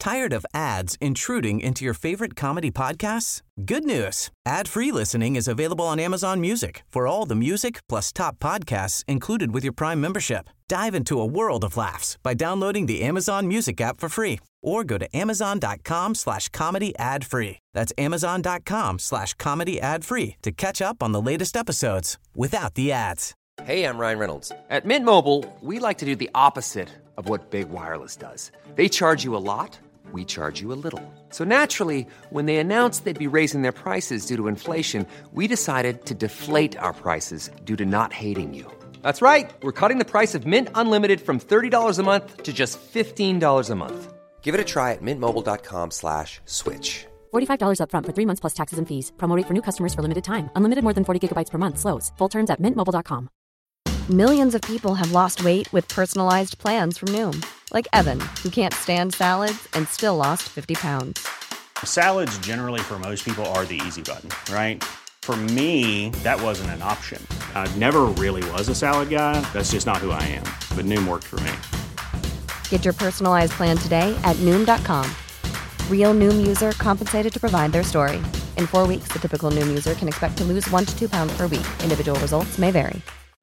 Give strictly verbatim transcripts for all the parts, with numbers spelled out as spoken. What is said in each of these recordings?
Tired of ads intruding into your favorite comedy podcasts? Good news. Ad-free listening is available on Amazon Music for all the music plus top podcasts included with your Prime membership. Dive into a world of laughs by downloading the Amazon Music app for free or go to amazon.com slash comedy ad free. That's amazon.com slash comedy ad free to catch up on the latest episodes without the ads. Hey, I'm Ryan Reynolds. At Mint Mobile, we like to do the opposite of what Big Wireless does. They charge you a lot, we charge you a little. So naturally, when they announced they'd be raising their prices due to inflation, we decided to deflate our prices due to not hating you. That's right. We're cutting the price of Mint Unlimited from thirty dollars a month to just fifteen dollars a month. Give it a try at mintmobile.com slash switch. forty-five dollars up front for three months plus taxes and fees. Promo rate for new customers for limited time. Unlimited more than forty gigabytes per month. Slows full terms at mint mobile dot com. Millions of people have lost weight with personalized plans from Noom. Like Evan, who can't stand salads and still lost fifty pounds. Salads generally for most people are the easy button, right? For me, that wasn't an option. I never really was a salad guy. That's just not who I am. But Noom worked for me. Get your personalized plan today at Noom dot com. Real Noom user compensated to provide their story. In four weeks, the typical Noom user can expect to lose one to two pounds per week. Individual results may vary.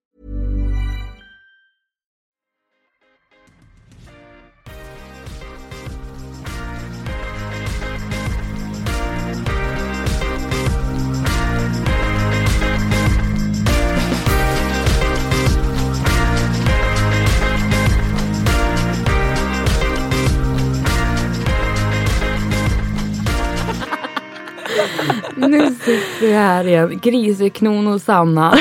Nu sitter vi här igen. Griseknon och Sanna.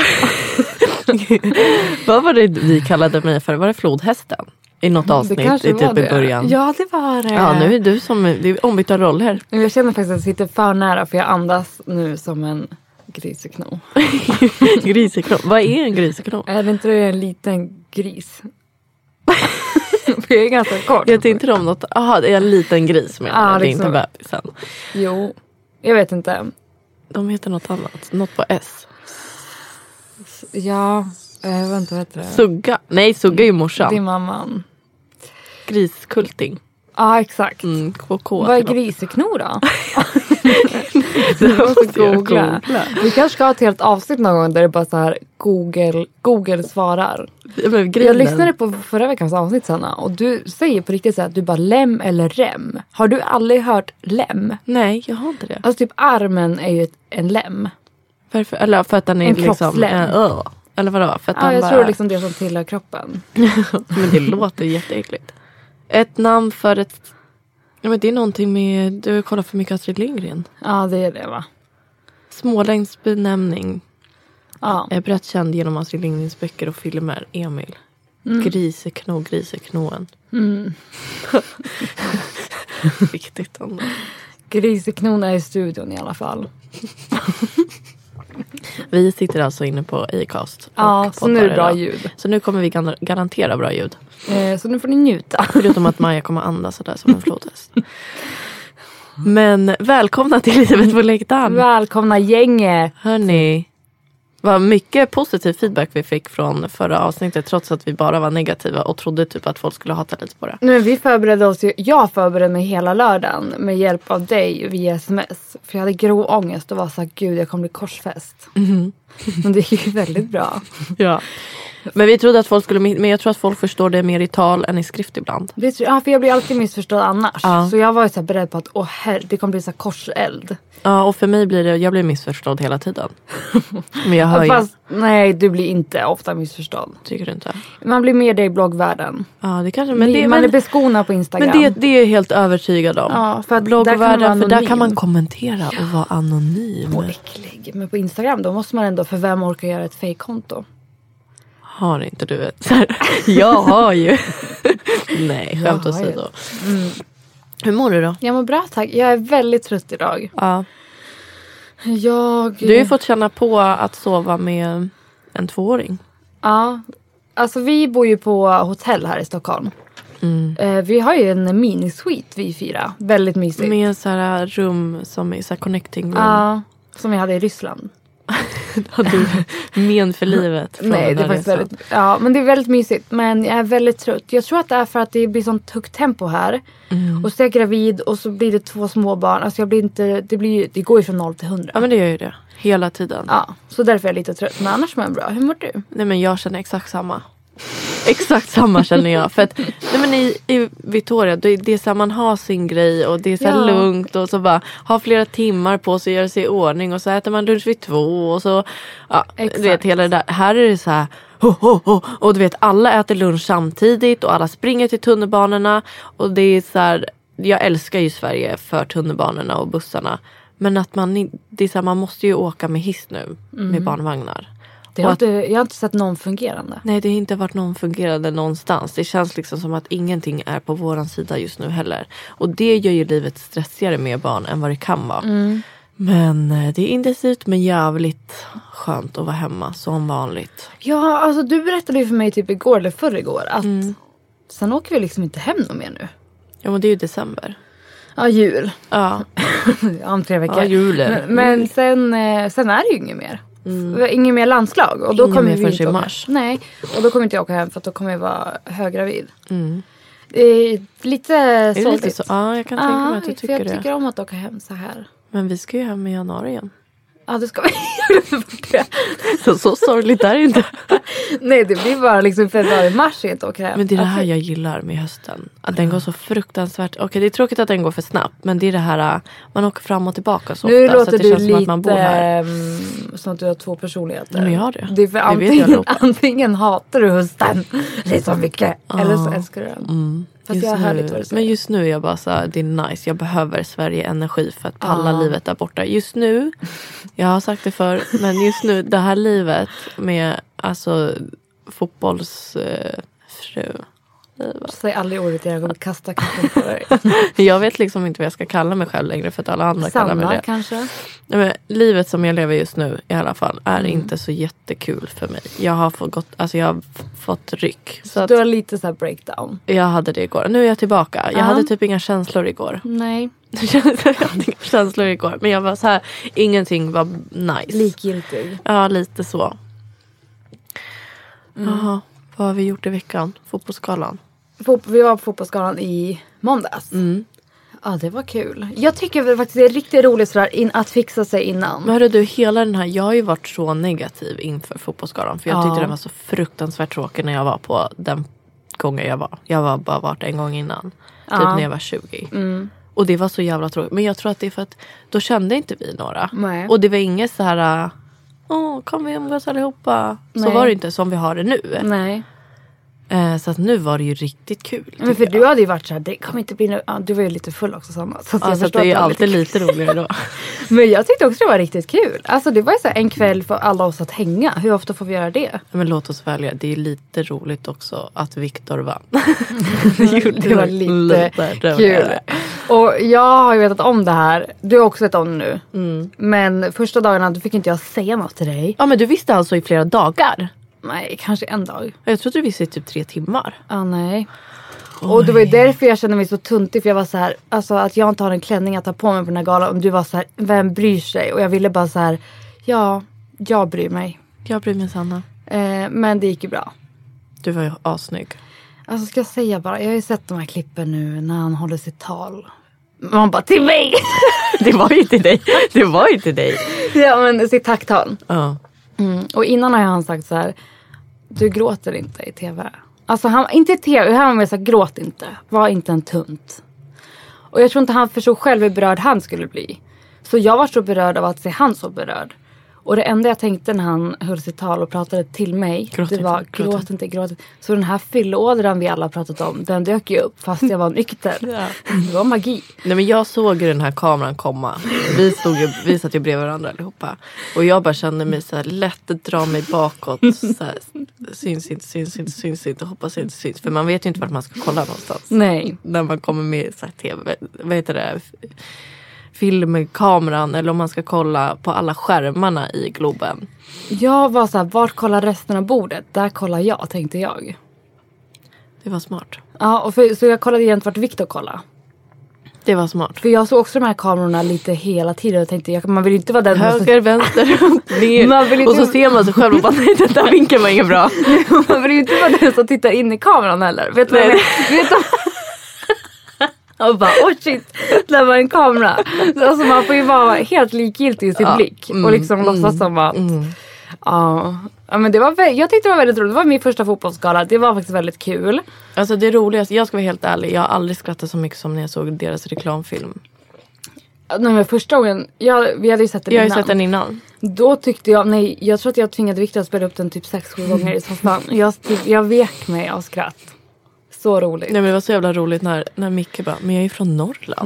Vad var det vi kallade mig för? Var det flodhästen? I något avsnitt i typ i början. Ja, det var det. Ja, nu är du som det är ombytta roller. Jag känner faktiskt att jag sitter för nära för jag andas nu som en grisekno. Grisekno. Vad är en grisekno? Är det inte en liten gris? För jag är ganska kort. Jag tänkte om något. Jaha, det är en liten gris med. Ja, det är liksom. inte bebisen. Jo, jag vet inte. De heter något annat. Något på S. Ja, jag vet inte vad heter det. Sugga. Nej, Sugga är ju morsan. Din mamman. Griskulting. Ja, exakt. Mm, K K. Vad är grisekno då? Jag måste googla. Vi kanske ska ha ett helt avsnitt någon gång där det bara så här Google, Google svarar. Jag lyssnade på förra veckans avsnitt, Sanna, och du säger på riktigt så här att du bara lem eller rem. Har du aldrig hört lem? Nej, jag har inte det. Alltså typ armen är ju ett, en lem. Varför? Eller för att den är en liksom... kroppslem. Äh, uh, eller vadå? För att ja, jag bara... tror liksom det som tillhör kroppen. Men det låter jätteäckligt. Ett namn för ett... Ja, men det är någonting med... Du kollar för mycket Astrid Lindgren. Ja, det är det, va? Småländsk benämning. Ja. Är brett känd genom Astrid Lindgrens böcker och filmer. Emil. Mm. Grisekno, griseknoen. Mm. Viktigt ändå. Griseknon är i studion i alla fall. Vi sitter alltså inne på Acast. Ja, så nu är det bra ljud. Så nu kommer vi gar- garantera bra ljud. Eh, så nu får ni njuta. Förutom att Maja kommer andas sådär som en flodhäst. Men välkomna till Livet på läktaren. Välkomna gänget. Hörni, vad mycket positiv feedback vi fick från förra avsnittet, trots att vi bara var negativa och trodde typ att folk skulle hata lite på det. Nu, vi förberedde oss ju, jag förberedde mig hela lördagen med hjälp av dig via sms. För jag hade grå ångest och var så här, gud jag kommer bli korsfäst. Mm. Men det är ju väldigt bra. Ja. Men vi trodde att folk skulle, men jag tror att folk förstår det mer i tal än i skrift ibland. Det, ja, för jag blir alltid missförstådd annars. Ja. Så jag var ju så här beredd på att åh herre, det kommer bli så här korseld. Ja, och för mig blir det, jag blir missförstådd hela tiden. Men jag hör Fast, ju... nej, du blir inte ofta missförstådd. Tycker du inte? Man blir mer det i bloggvärlden. Ja, det kanske, men det, man men, är beskonad på Instagram. Men det, det är jag helt övertygad om. Ja, för att bloggvärlden, där för där kan man kommentera och vara anonym. Och äcklig. Men på Instagram då måste man ändå, för vem orkar göra ett fejkkonto? Har inte du ett? Så här, jag har ju. Nej, skämt åsido. Mm. Hur mår du då? Jag mår bra, tack. Jag är väldigt trött idag. Ja. Jag... Du har ju fått känna på att sova med en tvååring. Ja. Alltså vi bor ju på hotell här i Stockholm. Mm. Eh, vi har ju en minisuite vi fyra. Väldigt mysigt. Med så här rum som är så här connecting room. Ja, som vi hade i Ryssland. Har du men för livet? Nej, det är faktiskt väldigt, ja, men det är väldigt mysigt. Men jag är väldigt trött. Jag tror att det är för att det blir sånt högt tempo här. Mm. Och så är jag gravid och så blir det två små barn. Alltså jag blir inte, det, blir, det går ju från noll till hundra. Ja, men det gör ju det. Hela tiden. Ja, så därför är jag lite trött. Men annars mår jag bra. Hur mår du? Nej, men jag känner exakt samma. Exakt samma känner jag. För att nej, men i, i Victoria, det, det är så här, man har sin grej och det är så här ja. lugnt och så bara har flera timmar på sig att göra sig i ordning och så äter man lunch vid två och så ja, du vet hela det där. Här är det så här ho, ho, ho, och du vet alla äter lunch samtidigt och alla springer till tunnelbanorna och det är så här, jag älskar ju Sverige för tunnelbanorna och bussarna, men att man det är så här, man måste ju åka med hiss nu mm. med barnvagnar. Det har inte, jag har inte sett någon fungerande. Nej, det har inte varit någon fungerande någonstans. Det känns liksom som att ingenting är på våran sida just nu heller. Och det gör ju livet stressigare med barn än vad det kan vara. Mm. Men det är intensivt men jävligt skönt att vara hemma som vanligt. Ja, alltså du berättade ju för mig typ igår eller förr igår att mm. sen åker vi liksom inte hem någon mer nu. Ja, men det är ju december. Ja, jul. Ja. Om tre veckor. Ja, julen. Men, men sen, sen är det ju inget mer. Mm. Ingen mer landslag och då ingen kommer mer vi inte i åka. mars. Nej, och då kommer inte jag åka hem för att då kommer jag vara höggravid. Mm. Det är lite är det lite så. Ja, jag kan tänka mig att du tycker jag det. Jag tycker om att åka hem så här. Men vi ska ju hem i januari igen. Ja, det ska vi göra. så, så sorgligt är det inte. Nej, det blir bara liksom februari-mars inte åka hem. Men det är det här jag gillar med hösten. Att den går så fruktansvärt. Okej, det är tråkigt att den går för snabbt. Men det är det här, man åker fram och tillbaka så nu ofta. Låter så att det du känns lite som att man bor här. Som att du har två personligheter. Men jag har det. Det är för det antingen, antingen hatar du hösten lite så mycket. Ah. Eller så älskar du den. Mm. Fast jag hör lite vad du säger. Men just nu är jag bara så här, det är nice. Jag behöver Sverige energi för att palla ah. livet där borta. Just nu, jag har sagt det för, men just nu, det här livet med alltså fotbollsfru. Eh, Säg aldrig ordet, jag kommer kasta katten på dig. Jag vet liksom inte vad jag ska kalla mig själv längre för att alla andra Sanna, kallar mig det. Kanske? Nej, men livet som jag lever just nu i alla fall är mm. inte så jättekul för mig. Jag har fått, gått, alltså jag har fått ryck. Så du har lite så här breakdown. Jag hade det igår. Nu är jag tillbaka. Jag uh-huh. hade typ inga känslor igår. Nej. jag hade inga känslor igår. Men jag var så här, ingenting var nice. Likgiltig. Ja, lite så. Mm. Jaha, vad har vi gjort i veckan? Fotbollsskalan. Vi var på fotbollsskalan i måndags. Mm. Ja, det var kul. Jag tycker faktiskt det är riktigt roligt sådär in, att fixa sig innan. Men hörru du, hela den här, jag har ju varit så negativ inför fotbollsskalan. För jag ja. tyckte den var så fruktansvärt tråkig när jag var på den gången jag var. Jag var bara varit en gång innan. Ja. Typ när jag var tjugo. Mm. Och det var så jävla tråkigt. Men jag tror att det är för att då kände inte vi några. Nej. Och det var inget så här, åh, kom vi umgås allihopa. Nej. Så var det inte som vi har det nu. Nej. Så att nu var det ju riktigt kul. Men för jag. Du hade ju varit så här, det kommer inte bli nu. Ja, du var ju lite full också Sanna. Så, ja, så det är ju alltid lite, lite roligare då. Men jag tyckte också det var riktigt kul. Alltså det var ju så här en kväll för alla oss att hänga. Hur ofta får vi göra det? Men låt oss välja. Det är lite roligt också att Viktor vann. Det var lite, lite kul. Och jag har ju vetat om det här. Du har också vetat om det nu. Mm. Men första dagarna då fick inte jag säga något till dig. Ja, men du visste alltså i flera dagar. Nej, kanske en dag. Jag trodde du visste i typ tre timmar. Ah, nej. Oj. Och det var ju därför jag kände mig så tuntig. För jag var så här, alltså att jag inte har en klänning att ta på mig på den här galan. Om du var så här, vem bryr sig? Och jag ville bara så här, ja, jag bryr mig. Jag bryr mig Sanna. Eh, men det gick ju bra. Du var ju assnygg. Alltså ska jag säga bara, jag har ju sett de här klippen nu när han håller sitt tal. Man bara, till mig! Det var ju till dig. Det var ju till dig. Ja, men sitt tacktal. Ja. Mm. Och innan har han sagt så här, du gråter inte i tv. Alltså han, inte i tv, han var med så här, gråt inte. Var inte en tunt. Och jag tror inte han förstod själv hur berörd han skulle bli. Så jag var så berörd av att se han så berörd. Och det enda jag tänkte när han höll sitt tal och pratade till mig, gråt det var inte, gråt inte, gråt inte. Så den här fyllådran vi alla pratat om, den dök ju upp fast jag var nykter. Ja. Det var magi. Nej, men jag såg ju den här kameran komma. Vi, stod ju, vi satt ju bredvid varandra allihopa. Och jag bara kände mig så här lätt att dra mig bakåt. Så här, syns inte, syns inte, syns inte. Hoppas inte syns. För man vet ju inte vart man ska kolla någonstans. Nej. När man kommer med så här tv, vad heter det? Filmkameran eller om man ska kolla på alla skärmarna i Globen. Jag var så här, vart kollar resten av bordet? Där kollar jag, tänkte jag. Det var smart. Ja, och för, så jag kollade igen vart Viktor kollade. Det var smart. För jag såg också de här kamerorna lite hela tiden och tänkte, jag, man vill inte vara den höger, så... vänster, upp, ner. Man vill inte... Och så ser man sig själv och bara, nej, den där vinkeln var inget bra. Man vill ju inte vara den som tittar in i kameran heller. Vet du vad jag menar? Och bara, oh shit, det var en kamera. Alltså man får ju vara helt likgiltig i sin ja. blick. Mm, och liksom mm, låtsas som att... Mm. Ja, ja, men det var, jag tyckte det var väldigt roligt. Det var min första fotbollsgala. Det var faktiskt väldigt kul. Alltså det roligaste, jag ska vara helt ärlig, jag har aldrig skrattat så mycket som när jag såg deras reklamfilm. Nej, men första gången, jag, vi hade ju sett den jag innan. Jag har sett den innan. Då tyckte jag, nej, jag tror att jag tvingade Victor att spela upp den typ sex sju gånger i soffan. Jag, jag vek mig av skratt. Så roligt. Nej, men det var så jävla roligt när, när Micke bara, men jag är från Norrland.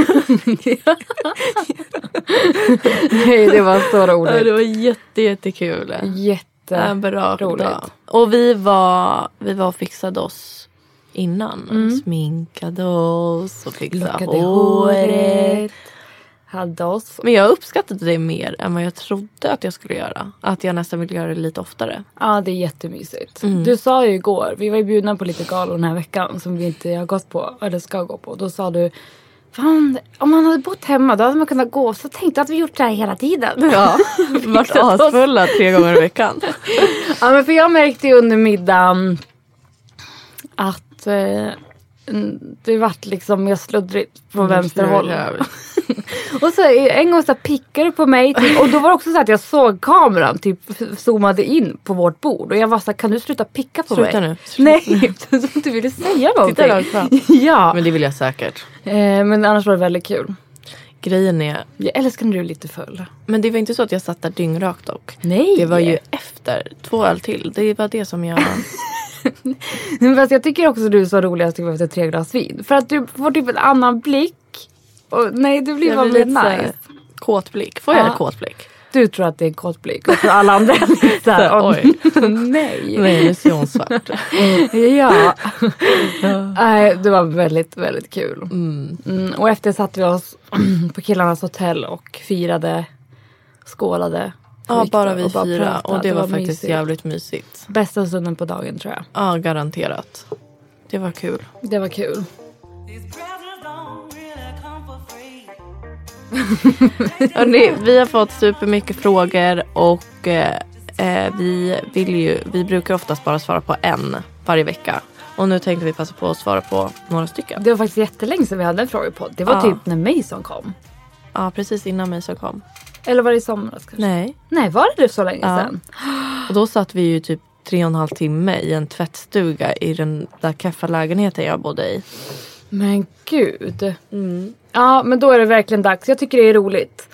Nej, det var så roligt. Ja, det var jätte, jättekul. Jätteroligt. Och vi var, vi var och fixade oss innan. Mm. Sminkade oss och fixade håret. Hade oss. Men jag uppskattade det mer än vad jag trodde att jag skulle göra. Att jag nästan ville göra det lite oftare. Ja, det är jättemysigt. Mm. Du sa ju igår, vi var ju bjudna på lite galor den här veckan som vi inte har gått på, eller ska gå på. Då sa du, fan, om man hade bott hemma då hade man kunnat gå. Så tänkte jag att vi gjort det här hela tiden. Ja, varit asfulla tre gånger i veckan. Ja, men för jag märkte ju under middagen att eh, det vart liksom jag sluddrigt på vänster håll. Och så en gång så pickade du på mig typ, och då var det också så att jag såg kameran typ zoomade in på vårt bord och jag var så här, kan du sluta picka på sluta mig? Nu. Nej, du ville säga någonting. Titta fram. Ja. Men det vill jag säkert. Eh, men annars var det väldigt kul. Grejen är... Jag älskar när du är lite full. Men det var inte så att jag satt där dyngrakt dock. Nej. Det var ju efter två öl till. Det var det som jag... Fast jag tycker också att du är så rolig att du efter tre glas vin. För att du får typ en annan blick. Och nej, det blir bara lite nice. Kåtblick. Får jag ja. en kåtblick? Du tror att det är en kåtblick. Och för alla andra är så här, oj. Nej. Nej, det ser hon svart. Ja. Nej, det var väldigt, väldigt kul. Mm. Mm, och efter satt vi oss på killarnas hotell och firade, skålade. Ja, bara vi bara fyra. Pratade. Och det, det var, var faktiskt mysigt. Jävligt mysigt. Bästa stunden på dagen, tror jag. Ja, garanterat. Det var kul. Det var kul. Hörrni, vi har fått supermycket frågor och eh, vi vill ju, vi brukar oftast bara svara på en varje vecka. Och nu tänkte vi passa på att svara på några stycken. Det var faktiskt jättelänge sedan vi hade en fråga på. Det var ja. typ när Mason kom. Ja, precis innan Mason kom. Eller var det i somras kanske? Nej. Nej, var det så länge ja. sedan? Och då satt vi ju typ tre och en halv timme i en tvättstuga i den där kaffalägenheten jag bodde i. Men gud. Mm. Ja, men då är det verkligen dags. Jag tycker det är roligt.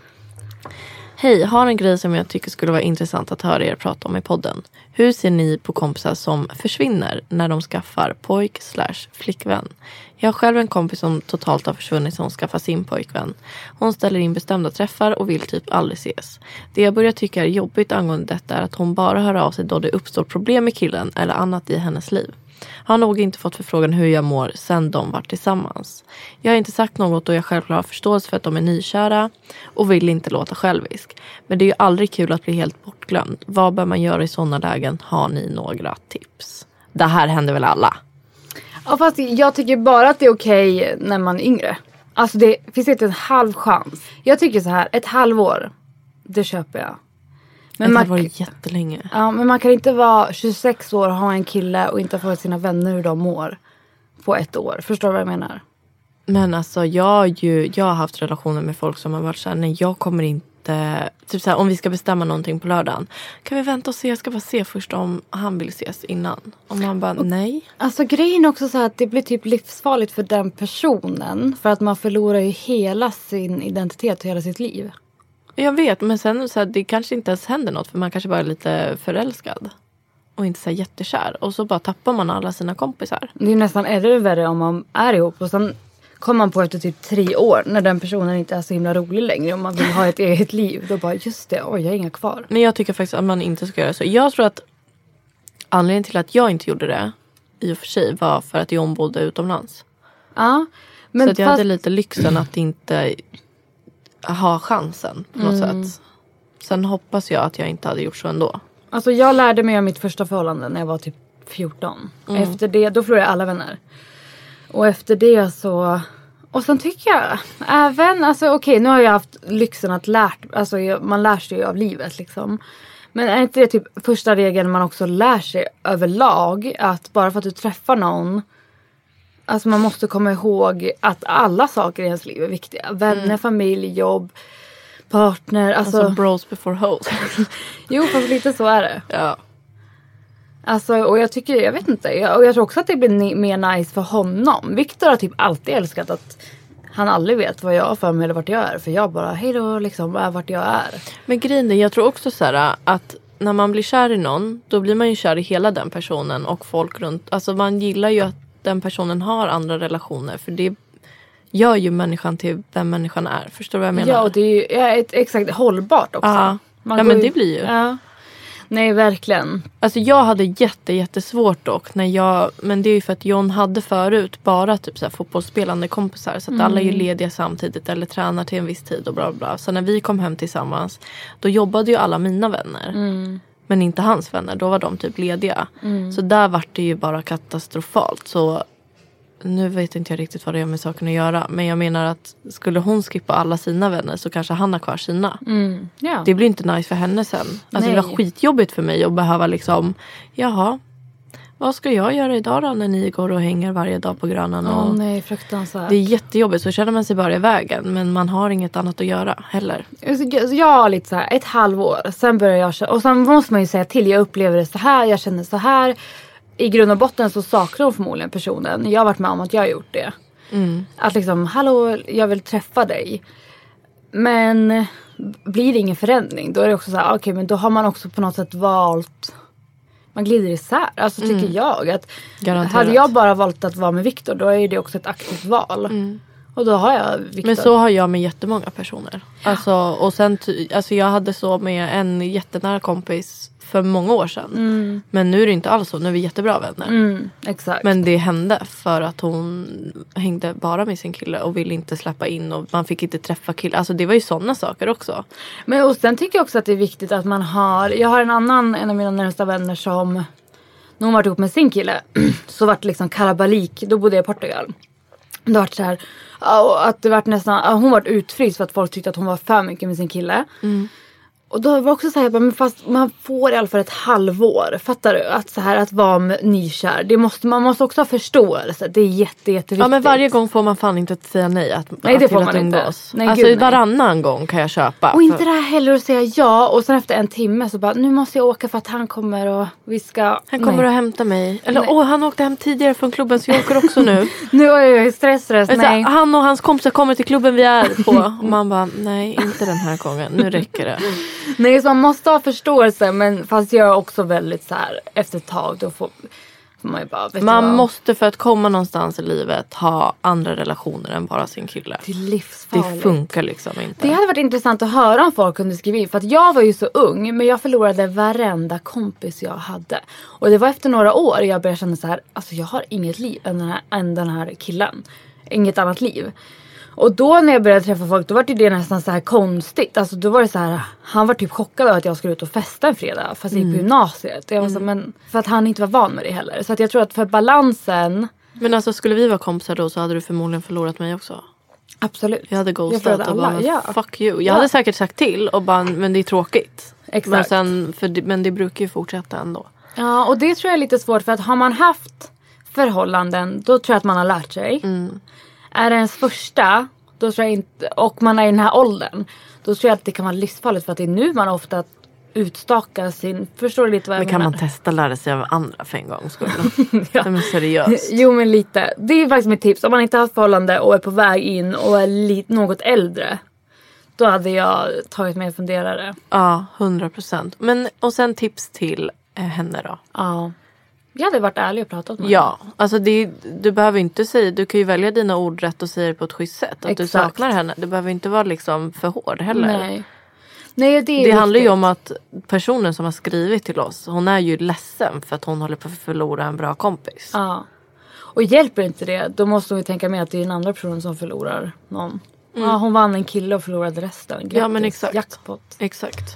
Hej, har en grej som jag tycker skulle vara intressant att höra er prata om i podden. Hur ser ni på kompisar som försvinner när de skaffar pojk slash flickvän? Jag har själv en kompis som totalt har försvunnit som skaffar sin pojkvän. Hon ställer in bestämda träffar och vill typ aldrig ses. Det jag börjar tycka är jobbigt angående detta är att hon bara hör av sig då det uppstår problem med killen eller annat i hennes liv. Har nog inte fått förfrågan hur jag mår sen de var tillsammans. Jag har inte sagt något och jag självklart har förståelse för att de är nykära och vill inte låta självisk. Men det är ju aldrig kul att bli helt bortglömd. Vad bör man göra i sådana lägen? Har ni några tips? Det här händer väl alla? Ja, fast jag tycker bara att det är okej när man är yngre. Alltså det finns inte en halv chans. Jag tycker så här, ett halvår, det köper jag. Men det var jättelänge. Ja, men man kan inte vara tjugosex år och ha en kille och inte få sina vänner hur de mår på ett år. Förstår du vad jag menar? Men alltså jag, ju, jag har haft relationer med folk som har varit så här, nej jag kommer inte, typ så här, om vi ska bestämma någonting på lördagen. Kan vi vänta och se, jag ska bara se först om han vill ses innan. Om man bara, och, nej. Alltså grejen är också så här att det blir typ livsfarligt för den personen. För att man förlorar ju hela sin identitet och hela sitt liv. Jag vet, men sen så här, det kanske inte ens händer något för man kanske bara är lite förälskad. Och inte så här jättekär. Och så bara tappar man alla sina kompisar. Det är nästan ännu värre om man är ihop och sen kommer man på efter typ tre år när den personen inte är så himla rolig längre och man vill ha ett eget liv. Då bara, just det, oj jag har inga kvar. Men jag tycker faktiskt att man inte ska göra så. Jag tror att anledningen till att jag inte gjorde det i och för sig var för att John bodde utomlands. Ja. Men så att jag fast... hade lite lyxen att inte ha chansen på något mm. sätt. Sen hoppas jag att jag inte hade gjort så ändå. Alltså jag lärde mig av mitt första förhållande när jag var typ fjorton. Mm. Efter det, då förlorade jag alla vänner. Och efter det så, Och sen tycker jag även, alltså okej, okay, nu har jag haft lyxen att lärt, alltså man lär sig ju av livet liksom. Men är inte det typ första regeln man också lär sig överlag, att bara för att du träffar någon, alltså man måste komma ihåg att alla saker i ens liv är viktiga. Vänner, mm. familj, jobb, partner. Alltså, alltså bros before hoes. Jo, fast lite så är det. Ja. Alltså, och jag tycker, jag vet inte. Jag, och jag tror också att det blir ni, mer nice för honom. Victor har typ alltid älskat att han aldrig vet vad jag har för mig eller vart jag är. För jag bara, hej då, liksom, är vart jag är. Men grejen är, jag tror också så här att när man blir kär i någon, då blir man ju kär i hela den personen och folk runt. Alltså man gillar ju att den personen har andra relationer. För det gör ju människan till vem människan är. Förstår du vad jag menar? Ja, och det är ju ja, ett, exakt hållbart också. Ja, man ja men det blir ju. Ja. Nej, verkligen. Alltså jag hade jätte, jättesvårt dock när jag, men det är ju för att John hade förut bara typ så här fotbollsspelande kompisar. Så att mm. alla är ju lediga samtidigt eller tränar till en viss tid och bla bla. Så när vi kom hem tillsammans, då jobbade ju alla mina vänner. Mm. Men inte hans vänner, då var de typ lediga. Mm. Så där var det ju bara katastrofalt. Så nu vet inte jag riktigt vad det är med saken att göra. Men jag menar att skulle hon skippa alla sina vänner så kanske han har kvar sina. Mm, ja. Det blir inte nice för henne sen. Alltså nej. Det var skitjobbigt för mig att behöva liksom, jaha, vad ska jag göra idag då när ni går och hänger varje dag på Grönan? Åh och nej, fruktansvärt. Det är jättejobbigt, så känner man sig bara i vägen. Men man har inget annat att göra heller. Jag har lite så här, ett halvår. Sen börjar jag känna, och sen måste man ju säga till, jag upplever det så här, jag känner så här. I grund och botten så saknar hon förmodligen personen. Jag har varit med om att jag har gjort det. Mm. Att liksom, hallå, jag vill träffa dig. Men blir det ingen förändring, då är det också så här, okej, okay, men då har man också på något sätt valt, man glider isär. Alltså tycker mm. jag att garanterat. Hade jag bara valt att vara med Victor, då är det också ett aktivt val. Mm. Och då har jag Victor. Men så har jag med jättemånga personer. Alltså, och sen, alltså jag hade så med en jättenära kompis för många år sedan. Mm. Men nu är det inte alls så. Nu är vi jättebra vänner. Mm, exakt. Men det hände för att hon hängde bara med sin kille och ville inte släppa in och man fick inte träffa killar. Alltså det var ju sådana saker också. Men och sen tycker jag också att det är viktigt att man har, jag har en annan, en av mina närmsta vänner som, när hon var ihop med sin kille så var det liksom kalabalik. Då bodde jag i Portugal. Det var så här, att det var nästan, hon var utfryst för att folk tyckte att hon var för mycket med sin kille. Mm. Och då var det också så här, men fast man får i alla fall ett halvår. Fattar du? Att så här, att vara nykär. Det måste, man måste också ha förståelse. Det är jätte, jätteviktigt. Ja, men varje gång får man fan inte säga nej. Att, nej, det att får man inte. Nej, alltså gud, varannan gång kan jag köpa. Och inte det här heller att säga ja. Och sen efter en timme så bara, nu måste jag åka för att han kommer och vi ska... Han kommer nej. att hämta mig. Eller åh, han åkte hem tidigare från klubben så jag åker också nu. Nu är jag stress, stress, alltså, nej. Han och hans kompisar kommer till klubben vi är på. Och man bara, nej, inte den här gången. Nu räcker det. Nej, så man måste ha förståelse, men fast jag är också väldigt så här, efter ett tag då får, får man ju bara, vet man måste för att komma någonstans i livet ha andra relationer än bara sin kille. Det är livsfarligt. Det funkar liksom inte. Det hade varit intressant att höra om folk kunde skriva, för att jag var ju så ung, men jag förlorade varenda kompis jag hade. Och det var efter några år jag började känna så här, alltså jag har inget liv än den här, än den här killen. Inget annat liv. Och då när jag började träffa folk, då var det nästan så här konstigt. Alltså då var det så här, han var typ chockad över att jag skulle ut och festa en fredag. Fast jag gick på gymnasiet. Jag var så, men för att han inte var van med det heller. Så att jag tror att för balansen... Men alltså skulle vi vara kompisar då så hade du förmodligen förlorat mig också. Absolut. Jag hade ghostat och bara, ja. fuck you. Jag ja. hade säkert sagt till och bara, men det är tråkigt. Exakt. Men, sen, för det, men det brukar ju fortsätta ändå. Ja, och det tror jag är lite svårt. För att har man haft förhållanden, då tror jag att man har lärt sig. Mm. Är det ens första... Då tror jag inte, och man är i den här åldern, då tror jag att det kan vara livsfarligt, för att det är nu man ofta utstakar sin, förstår du lite vad jag men kan menar? Man testa lära sig av andra för en gång skulle ja. Det är seriöst. Jo, men lite. Det är faktiskt mitt tips. Om man inte har haft förhållande och är på väg in och är lite, något äldre, då hade jag tagit mig en funderare. Ja, hundra procent. Men och sen tips till eh, henne då? Ja. Jag hade varit ärlig och pratat med ja, henne. Alltså det, du behöver inte säga, du kan ju välja dina ord rätt och säga det på ett schysst sätt. Att exakt. Du saknar henne. Du behöver inte vara liksom för hård heller. Nej. Nej, det är det handlar ju om att personen som har skrivit till oss, hon är ju ledsen för att hon håller på att förlora en bra kompis. Ja. Och hjälper inte det, då måste vi tänka med att det är den andra personen som förlorar någon. Mm. Ja, hon vann en kille och förlorade resten. Grattis. Ja, men exakt. Jackpot. Exakt.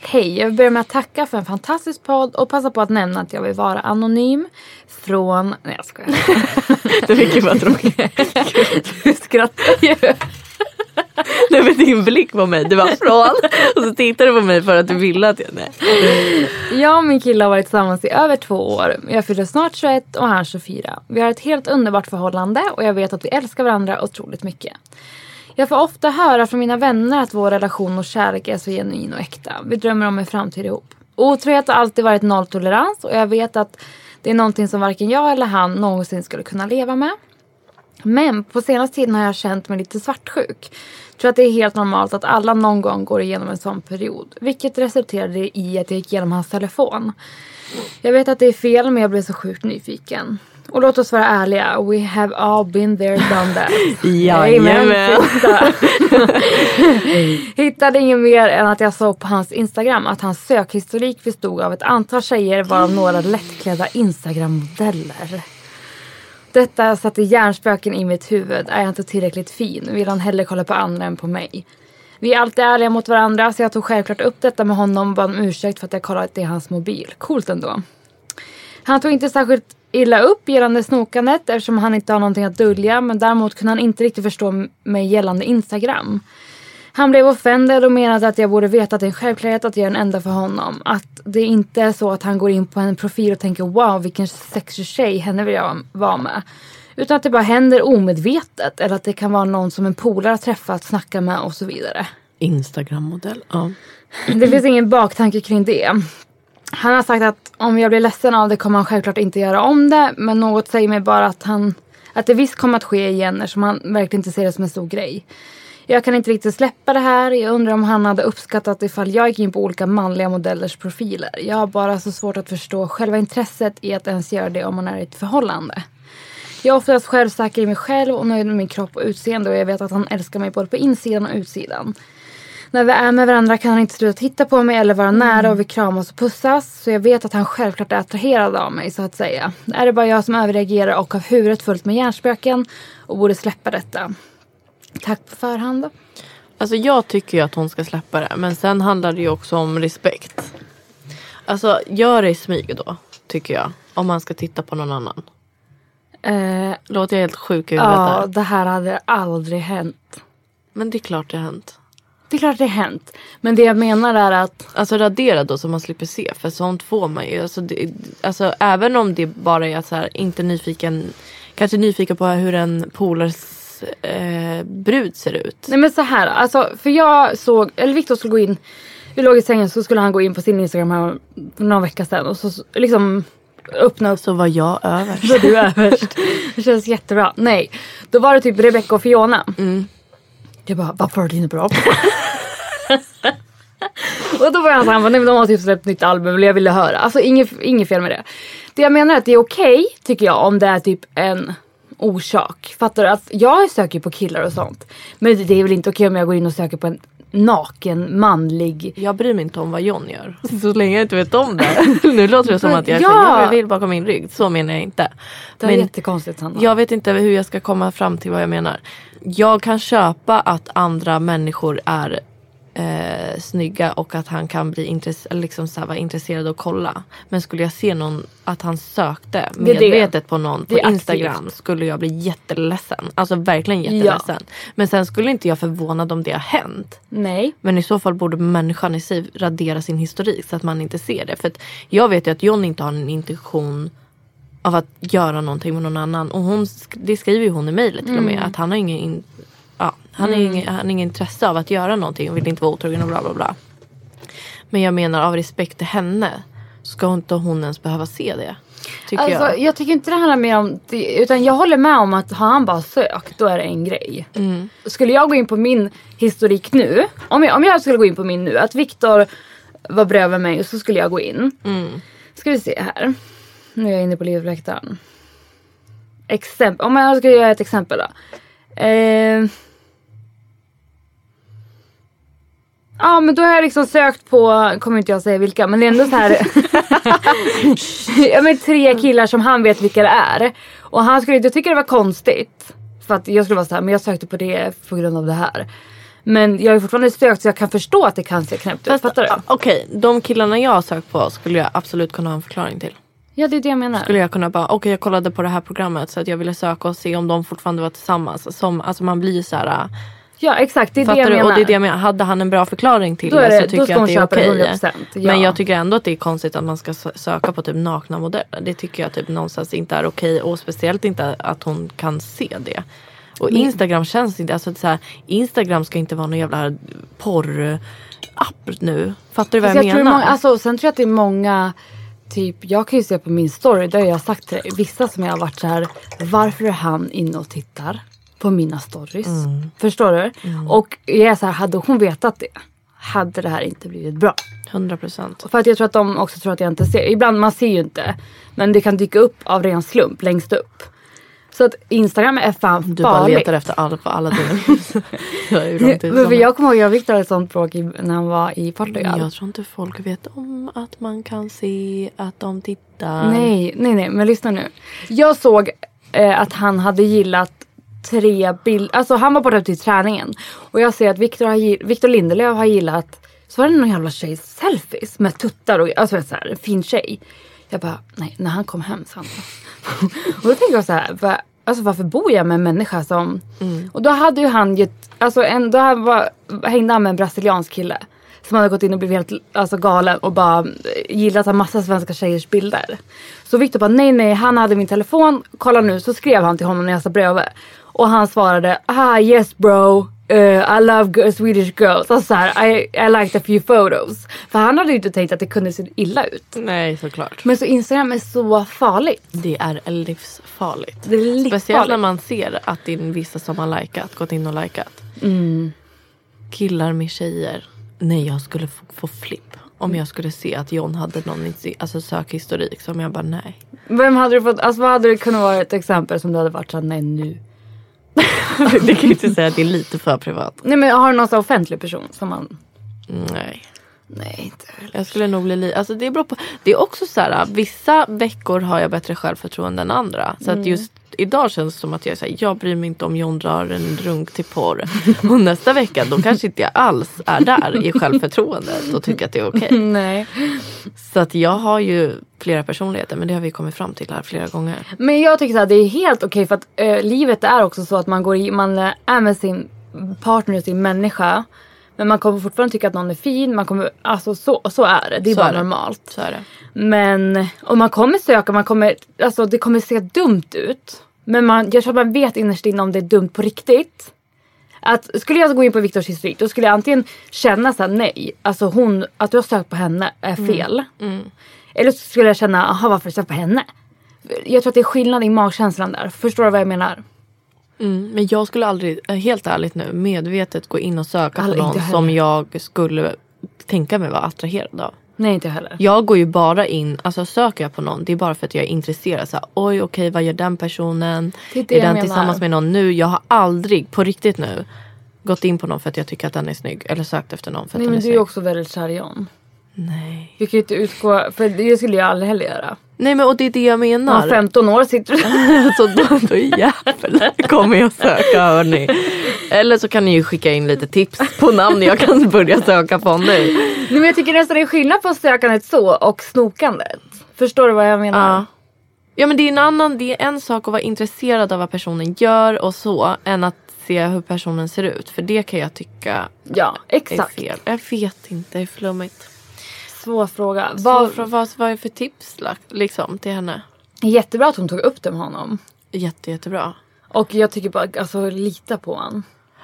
Hej, jag vill börja med att tacka för en fantastisk podd och passa på att nämna att jag vill vara anonym från... Nej, jag skojar. Det fick ju vara tråkigt. Du skrattar ju. Du vet din blick på mig, du var från. Och så tittade du på mig för att du ville att jag... Nej. Jag och min kille har varit tillsammans i över två år. Jag fyller snart tjugoett och han tjugofyra. Vi har ett helt underbart förhållande och jag vet att vi älskar varandra otroligt mycket. Jag får ofta höra från mina vänner att vår relation och kärlek är så genuin och äkta. Vi drömmer om en framtid ihop. Otrohet har alltid varit nolltolerans och jag vet att det är någonting som varken jag eller han någonsin skulle kunna leva med. Men på senaste tiden har jag känt mig lite svartsjuk. Jag tror att det är helt normalt att alla någon gång går igenom en sån period. Vilket resulterade i att jag gick igenom hans telefon. Jag vet att det är fel men jag blev så sjukt nyfiken. Och låt oss vara ärliga. We have all been there, done that. Jajamän. Hittade ingen mer än att jag såg på hans Instagram att hans sökhistorik bestod av ett antal tjejer varav några lättklädda Instagram-modeller. Detta satte hjärnspöken i mitt huvud. Är jag inte tillräckligt fin? Vill han hellre kolla på andra än på mig? Vi är alltid ärliga mot varandra så jag tog självklart upp detta med honom och bad om ursäkt för att jag kollat i hans mobil. Coolt ändå. Han tog inte särskilt illa upp gällande snokandet eftersom han inte har någonting att dölja, men däremot kunde han inte riktigt förstå mig gällande Instagram. Han blev offended och menade att jag borde veta att det är en självklarhet att jag är den enda för honom. Att det inte är så att han går in på en profil och tänker wow vilken sexig tjej henne vill jag vara med. Utan att det bara händer omedvetet eller att det kan vara någon som en polare har träffat, snackar med och så vidare. Instagram-modell, ja. Det finns ingen baktanke kring det. Han har sagt att om jag blir ledsen av det kommer han självklart inte göra om det. Men något säger mig bara att, han, att det visst kommer att ske igen eftersom han verkligen inte ser det som en stor grej. Jag kan inte riktigt släppa det här. Jag undrar om han hade uppskattat ifall jag gick in på olika manliga modellers profiler. Jag har bara så svårt att förstå själva intresset i att ens göra det om man är i ett förhållande. Jag är oftast självsäker i mig själv och nöjd med min kropp och utseende och jag vet att han älskar mig både på insidan och utsidan. När vi är med varandra kan han inte sluta titta på mig eller vara mm. nära och vi kramas och pussas. Så jag vet att han självklart är attraherad av mig så att säga. Är det bara jag som överreagerar och har huvudet fullt med hjärnspöken och borde släppa detta. Tack på förhand. Alltså jag tycker ju att hon ska släppa det. Men sen handlar det ju också om respekt. Alltså gör det i smyg då, tycker jag. Om man ska titta på någon annan. Eh, Låter jag helt sjuk i huvudet ja, där. Det här hade aldrig hänt. Men det är klart det har hänt. Det är klart det har hänt. Men det jag menar är att... Alltså radera då så man slipper se. För sånt får man ju. Alltså, det, alltså även om det bara är så här, inte nyfiken... Kanske nyfiken på hur en polars eh, brud ser ut. Nej men så här. Alltså, för jag såg... Eller Victor skulle gå in... Vi låg i sängen så skulle han gå in på sin Instagram här för några veckor sedan. Och så liksom... öppna upp. Så var jag överst. Så du överst. Det känns jättebra. Nej. Då var det typ Rebecca och Fiona. Mm. Jag bara, varför är det inte bra? Och då var han så här, nej men de har typ släppt nytt album och jag ville höra. Alltså inget, inget fel med det. Det jag menar är att det är okej, tycker jag, om det är typ en orsak. Fattar du? Att jag söker på killar och sånt. Men det är väl inte okej om jag går in och söker på en naken, manlig... Jag bryr mig inte om vad John gör. Så länge jag inte vet om det. Nu låter det som att jag, ja. säger, jag vill bakom min rygg. Så menar jag inte. Det är men jättekonstigt, Hanna. Jag vet inte hur jag ska komma fram till vad jag menar. Jag kan köpa att andra människor är eh, snygga och att han kan bli intress- liksom så här, vara intresserad och kolla. Men skulle jag se någon att han sökte medvetet på någon på Instagram aktivt. Skulle jag bli jätteledsen. Alltså verkligen jätteledsen. Ja. Men sen skulle inte jag förvånad om det har hänt. Nej. Men i så fall borde människan i sig radera sin historik så att man inte ser det. För att jag vet ju att John inte har en intention av att göra någonting med någon annan. Och hon, det skriver ju hon i mejlet till och med. Mm. Att han har ingen, in, ja, han mm. ingen, han har ingen intresse av att göra någonting. Och vill inte vara otrogen och bla bla bla. Men jag menar av respekt till henne. Ska inte hon ens behöva se det? Tycker alltså, jag. jag tycker inte det handlar mer om det, utan jag håller med om att har han bara sökt, då är det en grej. Mm. Skulle jag gå in på min historik nu, om jag, om jag skulle gå in på min nu, att Victor var bredvid mig och så skulle jag gå in. Mm. Ska vi se här. Nu är jag inne på livsläktaren. Exempel. Om jag ska göra ett exempel då. Eh... Ja, men då har jag liksom sökt på, kommer inte jag säga vilka, men det är ändå så här. Ja, men tre killar som han vet vilka det är. Och han skulle inte tycka det var konstigt. För att jag skulle vara så här, men jag sökte på det på grund av det här. Men jag har fortfarande sökt så jag kan förstå att det kan se knäppt ut. Fattar du? Okej, okay, de killarna jag har sökt på skulle jag absolut kunna ha en förklaring till. Ja, det är det jag menar. Skulle jag kunna bara, okej okay, jag kollade på det här programmet så att jag ville söka och se om de fortfarande var tillsammans. Som, alltså man blir så här. Ja, exakt. Det är det jag du? menar. Och det är det jag menar. Hade han en bra förklaring till det, det så tycker jag att det är okej. Okay. Ja. Men jag tycker ändå att det är konstigt att man ska söka på typ nakna modeller. Det tycker jag typ någonstans inte är okej. Och speciellt inte att hon kan se det. Och mm. Instagram känns inte, alltså så här, Instagram ska inte vara någon jävla porr-app nu. Fattar du vad jag, jag menar? Många, alltså, sen tror jag att det är många, typ, jag kan ju se på min story, där jag har sagt till dig, vissa som jag har varit så här, varför är han inne och tittar på mina stories? Mm. Förstår du? Mm. Och jag är så här, hade hon vetat det, hade det här inte blivit bra. hundra procent. För att jag tror att de också tror att jag inte ser, ibland man ser ju inte, men det kan dyka upp av ren slump längst upp. Så att Instagram är fan farligt. Du bara letar efter alla på alla delen. jag, jag kommer ihåg, jag fick ett sånt bråk när han var i Portugal. Jag tror inte folk vet om att man kan se att de tittar. Nej, nej, nej. Men lyssna nu. Jag såg eh, att han hade gillat tre bilder. Alltså han var borta till träningen. Och jag ser att Victor, har, Victor Lindelöf har gillat. Så var det någon jävla tjej selfies med tuttar och alltså så här, en fin tjej. Jag bara, nej, när han kom hem så han och då tänkte jag så här, var, alltså varför bor jag med en människa som mm. och då hade ju han gett, alltså en, då var, hängde han med en brasiliansk kille som hade gått in och blivit helt alltså, galen och bara gillat en massa svenska tjejers bilder. Så Victor bara, nej nej, han hade min telefon, kolla nu, så skrev han till honom när jag satt bredvid och han svarade, ah yes bro, Uh, I love Swedish girls. Alltså så här, I, I liked a few photos. För han hade ju inte tänkt att det kunde se illa ut. Nej, såklart. Men så Instagram är så farligt. Det är livsfarligt. Det är livsfarligt. Speciellt när man ser att det är vissa som har likat, gått in och likat. Mm. Killar med tjejer. Nej, jag skulle få, få flipp. Om jag skulle se att John hade någon alltså, sökhistorik som jag bara, nej. Vem hade du fått, alltså vad hade det kunnat vara ett exempel som du hade varit så nej nu? Det kan ju inte säga att det är lite för privat. Nej, men har du någon så offentlig person som man... Nej. Nej, inte heller. Jag skulle nog bli lite... Alltså det är bra på... Det är också så här, vissa veckor har jag bättre självförtroende än andra. Så mm. att just idag känns det som att jag säger, jag bryr mig inte om John drar en runk till porr. Och nästa vecka, då kanske inte jag alls är där i självförtroendet och tycker att det är okej. Okay. Nej. Så att jag har ju flera personligheter, men det har vi kommit fram till här flera gånger. Men jag tycker att det är helt okej okay för att äh, livet är också så att man går i, man äh, är med sin partner, sin människa. Men man kommer fortfarande tycka att någon är fin. Man kommer, alltså så, så är det. Det är så bara är det. Normalt. Så är det. Men om man kommer söka, man kommer, alltså det kommer se dumt ut. Men man, jag tror att man vet innerst inne om det är dumt på riktigt. Att skulle jag gå in på Victors historik, då skulle jag antingen känna så här, nej. Alltså hon, att du har sökt på henne är fel. Mm. Mm. Eller så skulle jag känna, aha, varför sökt på henne? Jag tror att det är skillnad i magkänslan där. Förstår du vad jag menar? Mm, men jag skulle aldrig, helt ärligt nu, medvetet gå in och söka på någon som jag skulle tänka mig vara attraherad av. Nej, inte heller. Jag går ju bara in, alltså söker jag på någon, det är bara för att jag är intresserad. Så här, oj, okej, vad gör den personen? Det är det är den menar. Tillsammans med någon nu? Jag har aldrig, på riktigt nu, gått in på någon för att jag tycker att den är snygg. Eller sökt efter någon för att Nej, den är men snygg. du är också väldigt kär i John. Nej. Vi kan ju inte utgå, för det skulle jag aldrig heller göra. Nej, men och det är det jag menar. Om femton år sitter du. Så då, då jävlar kommer jag söka, hörni. Eller så kan ni ju skicka in lite tips på namn jag kan börja söka på nu. Nej, men jag tycker nästan det är skillnad på sökandet så och snokandet. Förstår du vad jag menar? Ja. Ja, men det är en annan, det är en sak att vara intresserad av vad personen gör och så, än att se hur personen ser ut. För det kan jag tycka ja, exakt. är fel. Jag vet inte, det är flummigt. Svår fråga. Vad, vad, vad, vad är för tips liksom, till henne? Jättebra att hon tog upp det med honom. Jätte, jättebra. Och jag tycker bara, alltså lita på honom.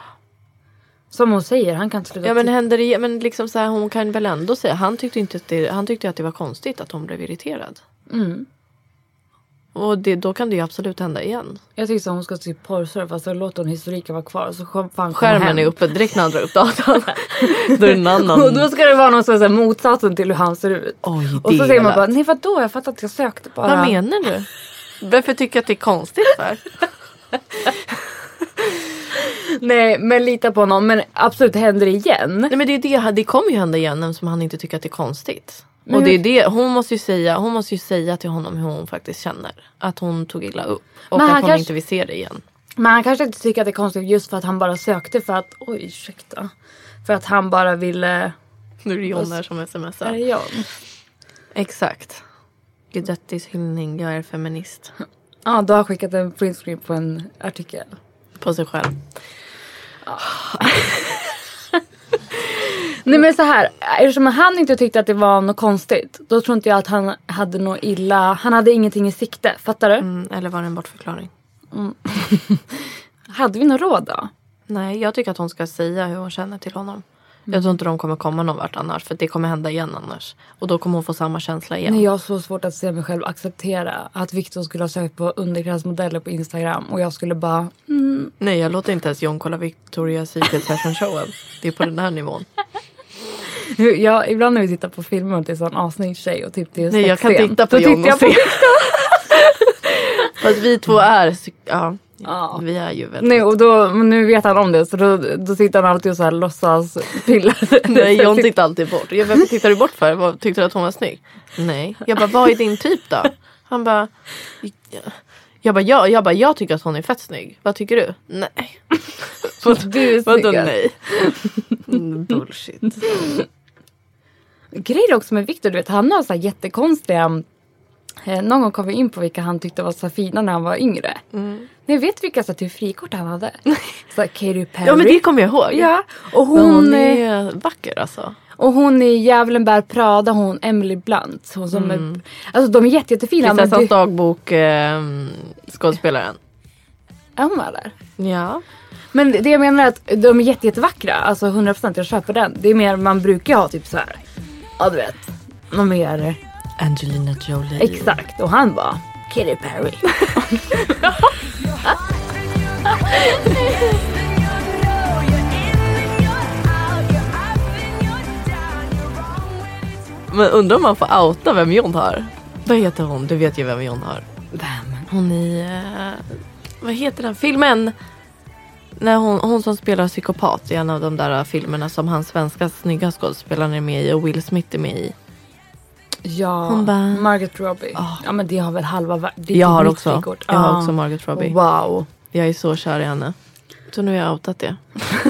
Som hon säger, han kan inte sluta. Ja, men händer det, men liksom så här, hon kan väl ändå säga, han tyckte inte att det, han tyckte att det var konstigt att hon blev irriterad. Mm. Och det, då kan det ju absolut hända igen. Jag tycker att hon ska typ porrsurfa, så låter hon historiken vara kvar. Så kom, fan, skärmen hem. är uppe direkt när han drar upp datorn. Då är det en annan. Och då ska det vara någon som är motsatsen till hur han ser ut. Oj, och så säger man bara, nej vadå? Jag fattar att jag sökte bara. Vad menar du? Varför tycker jag att det är konstigt för? Nej, men lita på någon. Men absolut, händer det igen. Nej, men det, är det, det kommer ju hända igen som han inte tycker att det är konstigt. Men och det är det, hon måste ju säga, hon måste ju säga till honom hur hon faktiskt känner. Att hon tog illa upp. Och att hon kanske inte vill se det igen. Men han kanske inte tycker att det är konstigt just för att han bara sökte för att, oj ursäkta. För att han bara ville... Nu är det John här som smsar. Är det John? Exakt. Guidettis hyllning, jag är feminist. Ja, du har skickat en printscreen på en artikel. På sig själv. Ja. Nej men så här, eftersom han inte tyckte att det var något konstigt, då tror inte jag att han hade något illa, han hade ingenting i sikte, fattar du? Mm, eller var det en bortförklaring? Mm. Hade vi något råd då? Nej, jag tycker att hon ska säga hur hon känner till honom. Mm. Jag tror inte de kommer komma någon vart annars, för det kommer hända igen annars. Och då kommer hon få samma känsla igen. Nej, jag har så svårt att se mig själv acceptera att Victor skulle ha sökt på underklädesmodeller på Instagram och jag skulle bara... Mm. Nej, jag låter inte ens John kolla Victoria's Secret Fashion Showen. Det är på den här nivån. Ja, ibland när vi tittar på filmer och det är sån avsnitt tjej och typ det är nej, jag kan titta på John och se. Fast vi två är... Ja, ja. Vi är ju väldigt... Nej, och då, nu vet han om det. Så då, då sitter han alltid och så här låtsas pillar. Nej, John tittar alltid bort. Jag, varför tittar du bort för? Vad, tyckte du att hon var snygg? Nej. Jag bara, vad är din typ då? Han bara... Jag bara, jag, jag bara, jag tycker att hon är fett snygg. Vad tycker du? Nej. Du är vadå nej? Bullshit. Grejer också med Victor, du vet, han har så här jättekonstiga... Eh, någon gång kom vi in på vilka han tyckte var så fina när han var yngre. Mm. Ni vet vilka så typ frikort han hade? Så Katy Perry. Ja, men det kommer jag ihåg. Ja. Och hon, hon är vacker alltså. Och hon är Djävulen bär Prada, hon Emily Blunt. Hon som mm. är, alltså de är jätte, jättefina. Prinsessans du... dagbok eh, skådespelaren. Är hon med där? Ja. Men det jag menar är att de är jätte, jättevackra. Alltså hundra procent jag köper den. Det är mer man brukar ha typ så här. Ja, du vet. Någon mer... Angelina Jolie. Exakt, och han var Katy Perry. Men undrar om man får outa vem John har. Vad heter hon? Du vet ju vem John har. Vem? Hon är... Uh, vad heter den filmen? När hon, hon som spelar psykopat i en av de där filmerna som hans svenska snygga skådespelare är med i och Will Smith är med i. Ja, hon bara, Margot Robbie. Oh. Ja, men det har väl halva... Det jag har också. Frikort. Jag har ah. också Margot Robbie. Wow. Jag är så kär i henne. Så nu har jag outat det.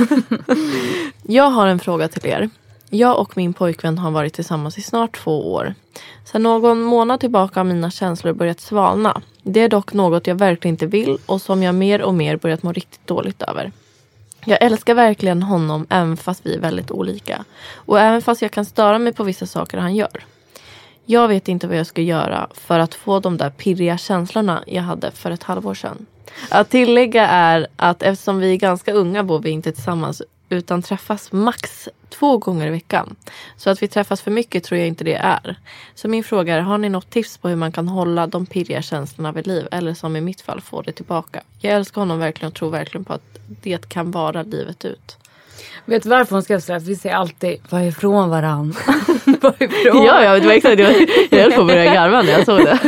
Jag har en fråga till er. Jag och min pojkvän har varit tillsammans i snart två år. Sedan någon månad tillbaka har mina känslor börjat svalna. Det är dock något jag verkligen inte vill och som jag mer och mer börjat må riktigt dåligt över. Jag älskar verkligen honom även fast vi är väldigt olika. Och även fast jag kan störa mig på vissa saker han gör. Jag vet inte vad jag ska göra för att få de där pirriga känslorna jag hade för ett halvår sedan. Att tillägga är att eftersom vi är ganska unga bor vi inte tillsammans utan träffas max två gånger i veckan. Så att vi träffas för mycket tror jag inte det är. Så min fråga är, har ni något tips på hur man kan hålla de pirriga känslorna vid liv? Eller som i mitt fall, få det tillbaka. Jag älskar honom verkligen och tror verkligen på att det kan vara livet ut. Vet du varför hon skrev så här? Vi säger alltid, var ifrån varann. Var ifrån. Ja, ja, det var exakt. Jag, jag höll på att börja garva när jag såg det.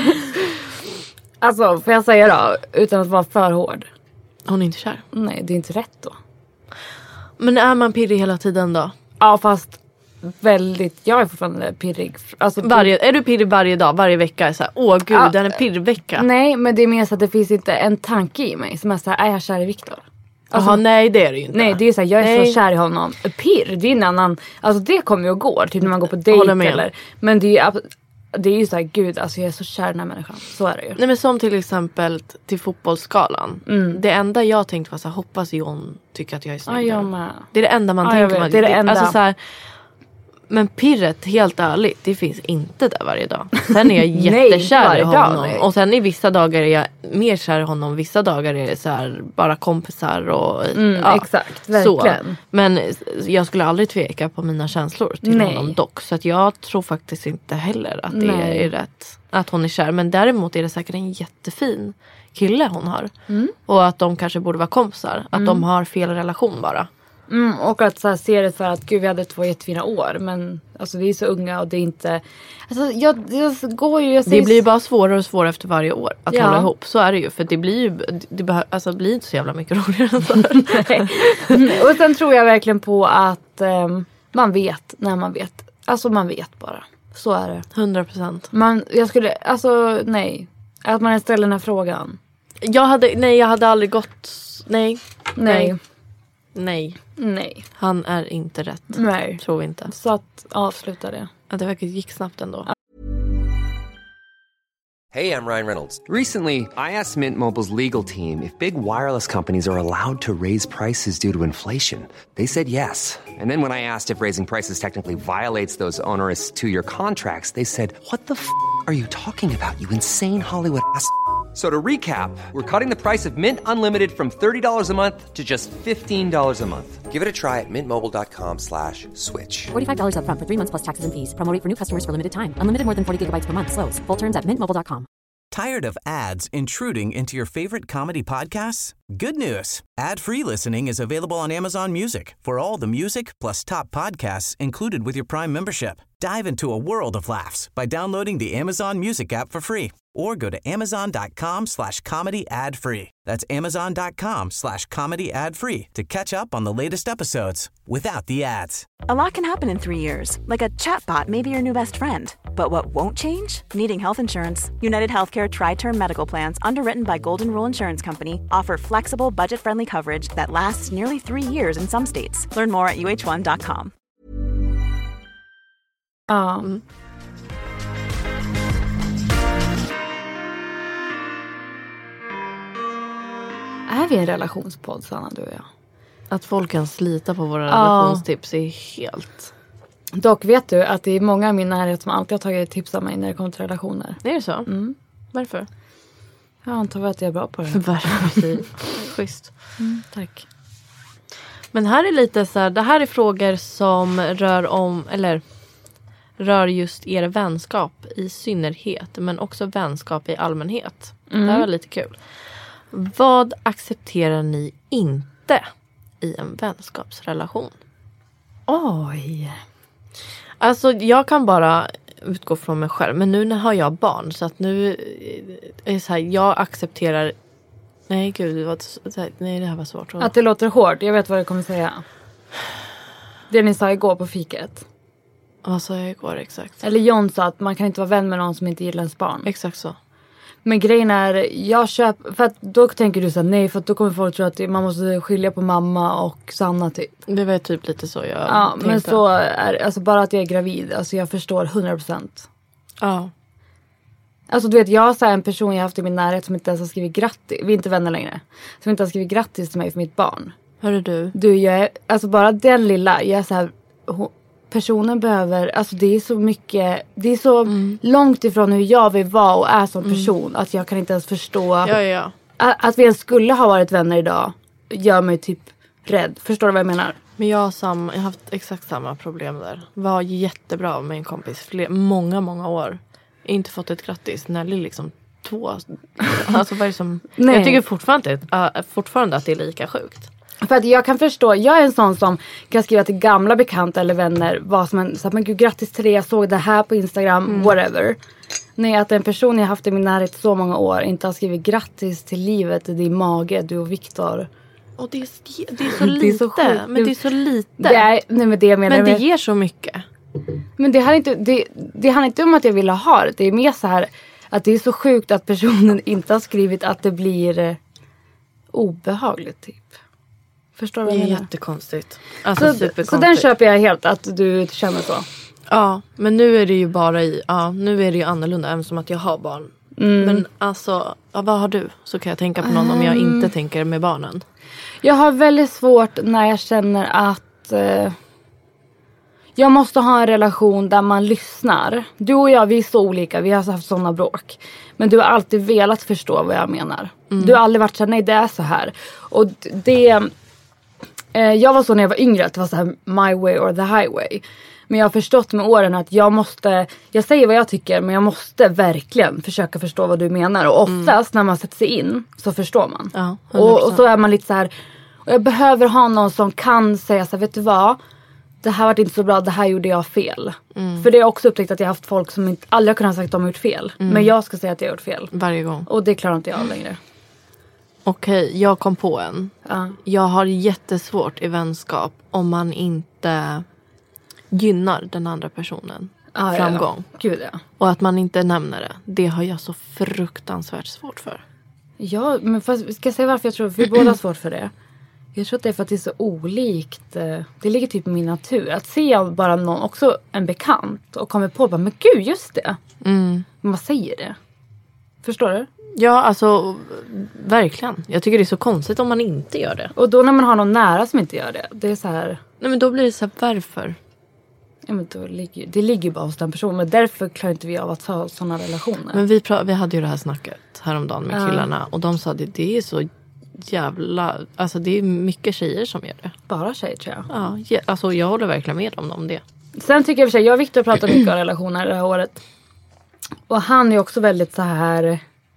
Alltså, får jag säga då, utan att vara för hård. Hon är inte kär. Nej, det är inte rätt då. Men är man pirrig hela tiden då? Ja, fast väldigt, jag är fortfarande pirrig. Alltså, varje, är du pirrig varje dag, varje vecka? Är så här, åh gud, ja, den är pirrvecka. Nej, men det är mer så att det finns inte en tanke i mig som är så här, är jag kär i Victor? Alltså, aha, nej det är det ju inte. Nej, det är så här, jag är nej. så kär i honom. Pirr, det är en annan, alltså det kommer ju och går, typ när man går på dejt eller. Men det är ju, det är ju så här, gud, alltså jag är så kär i den här människan. Så är det ju. Nej, men som till exempel till fotbollsskalan. Mm. Det enda jag tänkte var så här, hoppas John tycker att jag är snygg. Ja, jag med. Det är det enda man ja, tänker. Man, det är det enda. Alltså så här, men pirret, helt ärligt, det finns inte där varje dag. Sen är jag jättekär nej, i honom. Dag, och sen i vissa dagar är jag mer kär i honom. Vissa dagar är det så här, bara kompisar och mm, ja, exakt, verkligen. Så. Men jag skulle aldrig tveka på mina känslor till nej. honom dock. Så att jag tror faktiskt inte heller att det nej. är rätt. Att hon är kär. Men däremot är det säkert en jättefin kille hon har. Mm. Och att de kanske borde vara kompisar. Att mm. de har fel relation bara. Mm, och att så här, se det för att gud, vi hade två jättefina år. Men alltså, vi är så unga och det är inte... Alltså, jag, jag går ju... Jag det blir ju bara svårare och svårare efter varje år att ja. hålla ihop. Så är det ju. För det blir ju... Det behö, alltså, det blir inte så jävla mycket roligare än så. Nej. Och sen tror jag verkligen på att um, man vet när man vet. Alltså man vet bara. Så är det. hundra procent. Man, jag skulle... Alltså nej. Att man ställer den här frågan. Jag hade, nej jag hade aldrig gått, nej. Nej. Nej. Nej. Han är inte rätt. Nej. Tror vi inte. Så att avsluta det. Ja, det verkar gick snabbt ändå. Hey, I'm Ryan Reynolds. Recently, I asked Mint Mobile's legal team if big wireless companies are allowed to raise prices due to inflation. They said yes. And then when I asked if raising prices technically violates those onerous two-year contracts, they said, what the f*** are you talking about, you insane Hollywood ass f- So to recap, we're cutting the price of Mint Unlimited from thirty dollars a month to just fifteen dollars a month. Give it a try at mintmobile.com slash switch. forty-five dollars up front for three months plus taxes and fees. Promo rate for new customers for limited time. Unlimited more than forty gigabytes per month. Slows full terms at mint mobile dot com. Tired of ads intruding into your favorite comedy podcasts? Good news. Ad-free listening is available on Amazon Music for all the music plus top podcasts included with your Prime membership. Dive into a world of laughs by downloading the Amazon Music app for free or go to amazon.com slash comedy ad free. That's amazon.com slash comedy ad free to catch up on the latest episodes without the ads. A lot can happen in three years, like a chatbot may be your new best friend. But what won't change? Needing health insurance. United Healthcare Tri-Term Medical Plans, underwritten by Golden Rule Insurance Company, offer flexible, budget-friendly coverage that lasts nearly three years in some states. Learn more at u h one dot com. Ja. Mm. Är vi en relationspodd, Sanna, du och jag? Att folk kan slita på våra ja. relationstips är helt... Dock vet du att det är många av mina närhet som alltid har tagit tips av mig när det kommer till relationer. Är det så? Mm. Varför? Jag antar att jag är bra på det. Varför? Schysst. Mm, tack. Men här är lite så här, det här är frågor som rör om, eller rör just er vänskap i synnerhet, men också vänskap i allmänhet. Mm. Det här var lite kul. Vad accepterar ni inte i en vänskapsrelation? Oj. Alltså jag kan bara utgå från mig själv, men nu när har jag barn så att nu är det så här, jag accepterar. Nej gud, det var, nej det här var svårt. Att det låter hårt, jag vet vad du kommer säga. Det ni sa igår på fiket. Vad sa jag igår exakt? Eller John sa att man kan inte vara vän med någon som inte gillar ens barn. Exakt så. Men grejen är, jag köper, för att då tänker du så här, nej för att då kommer folk tro att man måste skilja på mamma och Sanna typ. Det var typ lite så jag Ja, tänkte. men så är, alltså bara att jag är gravid, alltså jag förstår hundra procent. Ja. Alltså du vet, jag har så här en person jag haft i min närhet som inte ens har skrivit grattis, vi är inte vänner längre. Som inte har skrivit grattis till mig för mitt barn. Hörru du? Du, jag är, alltså bara den lilla, jag är så här, hon, personen behöver, alltså det är så mycket, det är så mm. långt ifrån hur jag vill vara och är som person mm. att jag kan inte ens förstå ja, ja. Att, att vi ens skulle ha varit vänner idag gör mig typ rädd. Förstår du vad jag menar? Men jag har, samma, jag har haft exakt samma problem där. Var jättebra med en kompis fler, många, många år. Inte fått ett grattis. Nelly liksom två. Alltså vad är det som... Nej. Jag tycker fortfarande, uh, fortfarande att det är lika sjukt. För att jag kan förstå, jag är en sån som kan skriva till gamla bekanta eller vänner vad som en, så att men gud grattis till det, jag såg det här på Instagram, mm. whatever. Nej, att en person jag haft i min närhet så många år inte har skrivit grattis till livet, i din mage, du och Viktor. Och det är, det är så lite, det är så men det är så lite. Det är, nej, men det jag menar, men det ger så mycket. Men det här inte, det, det handlar inte om att jag vill ha det, det är mer så här att det är så sjukt att personen inte har skrivit att det blir eh, obehagligt typ. Förstår du vad jag menar? Det är jättekonstigt. Alltså så, superkonstigt. Så den köper jag helt, att du känner så. Ja, men nu är det ju bara i, ja, nu är det ju annorlunda även som att jag har barn. Mm. Men alltså, ja, vad har du? Så kan jag tänka på någon um, om jag inte tänker med barnen. Jag har väldigt svårt när jag känner att eh, jag måste ha en relation där man lyssnar. Du och jag, vi är så olika, vi har haft sådana bråk. Men du har alltid velat förstå vad jag menar. Mm. Du har aldrig varit så här, nej det är så här. Och det... Eh, jag var så när jag var yngre att det var så här my way or the highway. Men jag har förstått med åren att jag måste, jag säger vad jag tycker, men jag måste verkligen försöka förstå vad du menar. Och oftast mm. när man sätter sig in så förstår man. Ja, och, och så är man lite så här, och jag behöver ha någon som kan säga så här, vet du vad? Det här var inte så bra, det här gjorde jag fel. Mm. För det är också upptäckt att jag har haft folk som inte, aldrig har kunnat säga att de har gjort fel. Mm. Men jag ska säga att jag har gjort fel. Varje gång. Och det klarar inte jag längre. Okej, jag kom på en. Ja. Jag har jättesvårt i vänskap om man inte gynnar den andra personen. Ah, framgång. Ja. Gud, ja. Och att man inte nämner det. Det har jag så fruktansvärt svårt för. Ja, men fast, ska jag säga varför jag tror, vi båda har svårt för det. Jag tror att det är för att det är så olikt. Det ligger typ i min natur. Att se bara någon, också en bekant. Och kommer på, bara, men gud, just det. Mm. Man säger det. Förstår du? Ja, alltså verkligen. Jag tycker det är så konstigt om man inte gör det. Och då när man har någon nära som inte gör det. Det är så här. Nej, men då blir det så här, varför? Ja, men då ligger, det ligger bara hos den personen. Men därför klarar inte vi av att ha sådana relationer. Men vi, pra- vi hade ju det här snacket häromdagen med ja. killarna. Och de sa att det, det är så jävla... Alltså det är mycket tjejer som gör det. Bara tjejer, tror jag. Ja, ja, alltså jag håller verkligen med om, om det. Sen tycker jag för sig, jag och Victor pratar mycket om relationer det här året. Och han är också väldigt så här...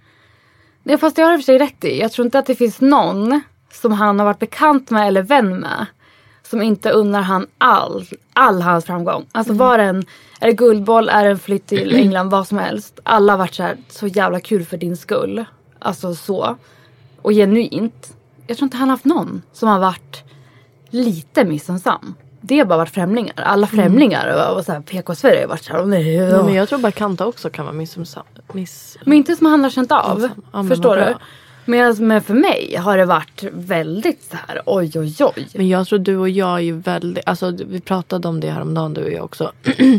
Nej, fast jag har i och för sig rätt i. Jag tror inte att det finns någon som han har varit bekant med eller vän med som inte unnar han all, all hans framgång. Alltså mm. var en, är det guldboll, är det en flytt till England, vad som helst. Alla har varit så här, så jävla kul för din skull. Alltså så. Och genuint. Jag tror inte han har haft någon som har varit lite missunnsam. Det har bara varit främlingar. Alla främlingar mm. och, och så här P K-Sverige har varit så här. Och nej, ja, men jag tror bara Kanta också kan vara missunnsam. Miss... Men inte som han har känt av. Ja, förstår du? Men, men för mig har det varit väldigt så här, oj oj oj. Men jag tror du och jag är ju väldigt, alltså vi pratade om det häromdagen du och jag också.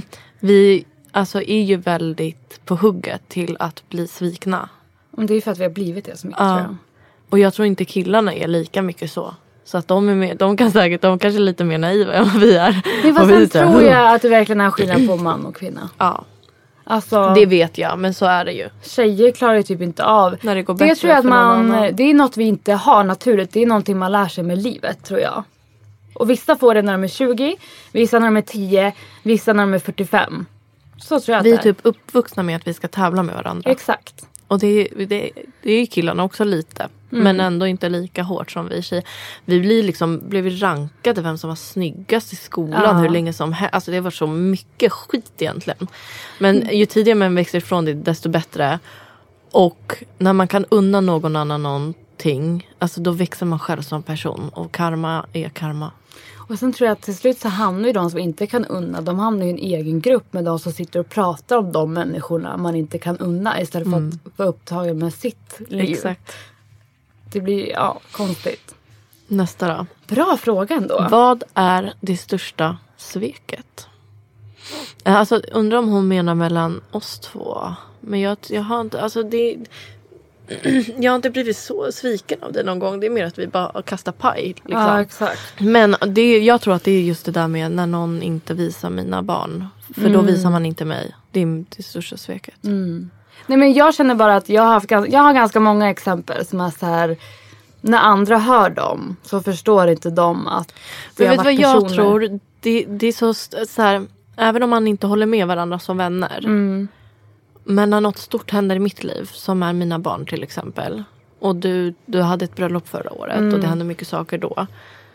Vi alltså är ju väldigt på hugget till att bli svikna. Det är ju för att vi har blivit det så mycket, ja. tror jag. Och jag tror inte killarna är lika mycket så. Så att de är med, de kan säkert, de kanske är lite mer naiva än vad vi är. Men vad sen tror jag att det verkligen är skillnad på man och kvinna. Ja. Alltså, det vet jag, men så är det ju. Tjejer klarar ju typ inte av. När det går det bättre tror jag att man, någon det är något vi inte har naturligt. Det är någonting man lär sig med livet, tror jag. Och vissa får det när de är tjugo, vissa när de är tio, vissa när de är fyrtiofem. Så tror jag att vi är det är. typ uppvuxna med att vi ska tävla med varandra. Exakt. Och det, det, det är ju killarna också lite. Mm. Men ändå inte lika hårt som vi tjejer. Vi blir liksom, blev rankade vem som var snyggast i skolan. Ja. Hur länge som helst. Alltså det var så mycket skit egentligen. Men mm. ju tidigare man växer ifrån det, desto bättre. Och när man kan unna någon annan någonting. Alltså då växer man själv som person. Och karma är karma. Och sen tror jag att till slut så hamnar ju de som inte kan unna. De hamnar i en egen grupp med de som sitter och pratar om de människorna man inte kan unna. Istället för mm. att vara upptagen med sitt liv. Exakt. Det blir, ja, konstigt. Nästa då. Bra fråga ändå. Vad är det största sveket? Alltså undrar om hon menar mellan oss två. Men jag, jag har inte, alltså det... Jag har inte blivit så sviken av det någon gång. Det är mer att vi bara kastar paj. Liksom. Ja, exakt. Men det, jag tror att det är just det där med när någon inte visar mina barn. För mm. då visar man inte mig. Det är det största sveket. Mm. Nej, men jag känner bara att jag har, haft, jag har ganska många exempel som är så här. När andra hör dem så förstår inte de att det har vet varit vad jag personer. tror? Det, det är så, så här, även om man inte håller med varandra som vänner. Mm. Men när något stort händer i mitt liv, som är mina barn till exempel. Och du, du hade ett bröllop förra året mm. och det hände mycket saker då.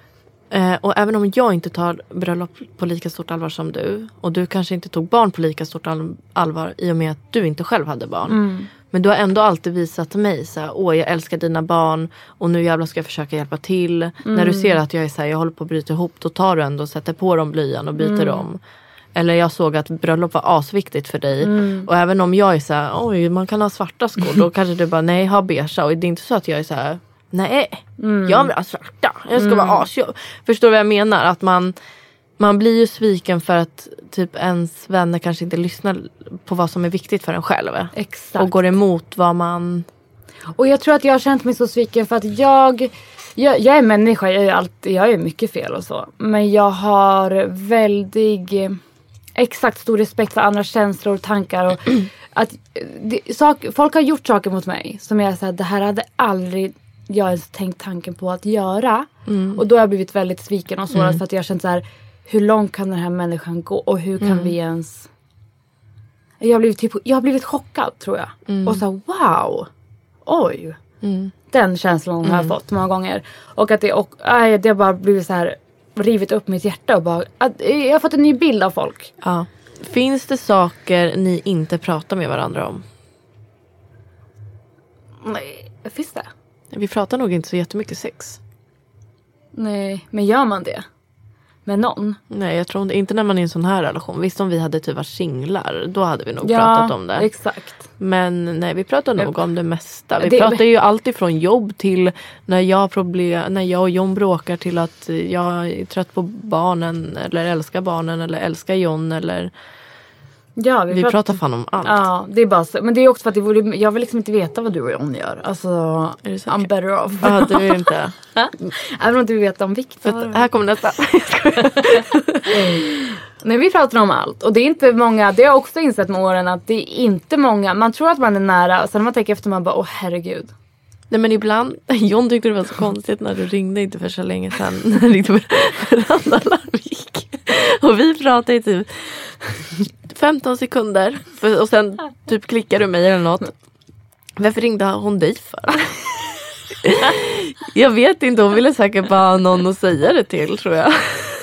Eh, och även om jag inte tar bröllop på lika stort allvar som du. Och du kanske inte tog barn på lika stort all- allvar i och med att du inte själv hade barn. Mm. Men du har ändå alltid visat mig så här, åh jag älskar dina barn. Och nu jävlar ska jag försöka hjälpa till. Mm. När du ser att jag är så här, jag håller på att bryta ihop. Då tar du ändå och sätter på dem blöjan och byter mm. om. Eller jag såg att bröllop var asviktigt för dig. Mm. Och även om jag är så här, oj man kan ha svarta skor. Då kanske du bara, nej ha beige. Och det är inte så att jag är så här, nej mm. jag vill ha svarta. Jag ska mm. vara asjobb. Förstår du vad jag menar? Att man, man blir ju sviken för att typ ens vänner kanske inte lyssnar på vad som är viktigt för en själv. Exakt. Och går emot vad man... Och jag tror att jag har känt mig så sviken för att jag... Jag, jag är människa, jag är, alltid, jag är mycket fel och så. Men jag har väldigt... Exakt stor respekt för andra känslor och tankar. Och att det, sak, folk har gjort saker mot mig som jag säger, det här hade aldrig jag ens tänkt tanken på att göra. Mm. Och då har jag blivit väldigt sviken och sårad mm. för att jag har känt så här, hur långt kan den här människan gå och hur kan mm. vi ens... Jag har blivit, typ, jag har blivit chockad tror jag. Mm. Och så wow, oj. Mm. Den känslan mm. har jag fått många gånger. Och att det, och, äh, det har bara blivit så här... rivit upp mitt hjärta och bara att, jag har fått en ny bild av folk. Ja. Finns det saker ni inte pratar med varandra om? Nej, finns det? Vi pratar nog inte så jättemycket sex. Nej, men gör man det? med någon. Nej, jag tror inte, inte när man är i en sån här relation. Visst, om vi hade typ varit singlar, då hade vi nog ja, pratat om det. Exakt. Men nej, vi pratar nog om det mesta. Vi det, pratar ju alltid från jobb till när jag, problem, när jag och John bråkar till att jag är trött på barnen eller älskar barnen eller älskar John eller... Ja, vi, vi pratar, pratar fan om allt. Ja, det är bara så. Men det är också för att det vore, jag vill liksom inte veta vad du och John gör. Alltså, I'm better off. Ja, du är inte. Även om inte vi vet om Victor. Här kommer nästa. Nej, vi pratar om allt. Och det är inte många, det har jag också insett med åren att det är inte många, man tror att man är nära. Sen när man tänker efter man bara, åh herregud. Nej, men ibland, John tyckte det var så konstigt när du ringde inte för så länge sedan. När det ringde verandalarm gick. Och vi pratade i typ femton sekunder. För, och sen typ klickar du mig eller något. Varför ringde hon dig för? Jag vet inte, hon ville säkert bara ha någon att säga det till, tror jag.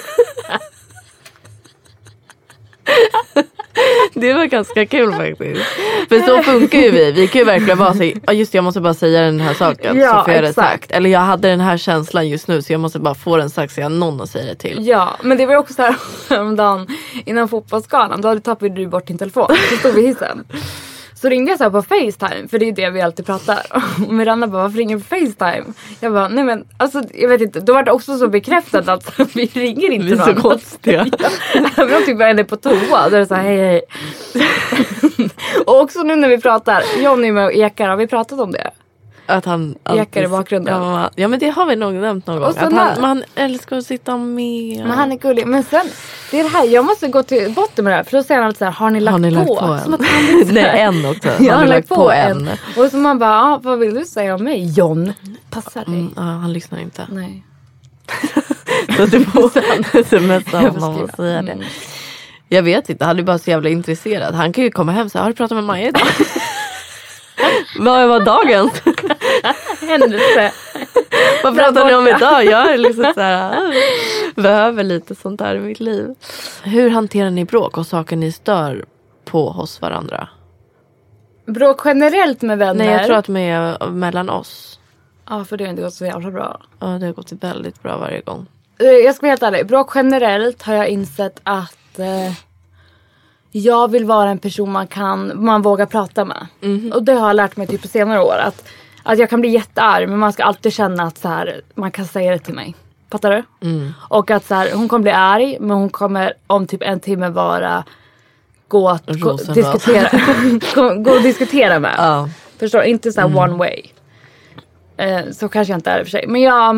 Det var ganska kul faktiskt. För så funkar ju vi. Vi kan ju verkligen bara säga, ja just det, jag måste bara säga den här saken. Ja, så får jag det exakt. sagt. Eller jag hade den här känslan just nu, så jag måste bara få den sagt så jag har någon att säga det till. Ja, men det var ju också så här häromdagen innan fotbollsskalan. Då hade tappade du bort din telefon. Så stod vi i hissen. Så ringde jag så här på FaceTime, för det är det vi alltid pratar. Och Miranda bara, varför ringer du på FaceTime? Jag bara, nej men, alltså jag vet inte. Då var det också så bekräftat att vi ringer inte Vi är så konstiga. Även om typ jag är på toa, då är det så här, hej hej. Och också nu när vi pratar, Johnny med och Ekar, har vi pratat om det? Att han Ekar i bakgrunden. Ja, ja, men det har vi nog nämnt någon gång. Att han, man älskar att sitta med. Men han är gullig. Men sen, det är det här, jag måste gå till botten med det här. För då säger han alltid så här, har ni lagt, har ni lagt på? på en? Som att han Nej, en också. Jag har har lagt, lagt på, på en. en. Och så man bara, ah, vad vill du säga om mig? John, passa dig. Mm, ja, han lyssnar inte. Nej. Så du får smsa honom och säga det. Jag vet inte, han är bara så jävla intresserad. Han kan ju komma hem och säga, har du pratat med Maja idag? Vad var dagens? Händelse. Vad pratar ni om idag? Jag är liksom så här, behöver lite sånt här i mitt liv. Hur hanterar ni bråk och saker ni stör på hos varandra? Bråk generellt med vänner? Nej, jag tror att med mellan oss. Ja, för det har inte gått så jävla bra. Ja, det har gått väldigt bra varje gång. Jag ska vara helt ärlig. Bråk generellt har jag insett att eh, jag vill vara en person man kan, man vågar prata med. Mm. Och det har jag lärt mig typ på senare år. Att, att jag kan bli jättearg, men man ska alltid känna att så här, man kan säga det till mig. Fattar du? Mm. Och att så här, hon kommer bli arg, men hon kommer om typ en timme vara gå att gå, diskutera, gå, gå och diskutera med. Ja. Förstår? Inte så här mm. one way. Eh, så kanske jag inte är det för sig. Men jag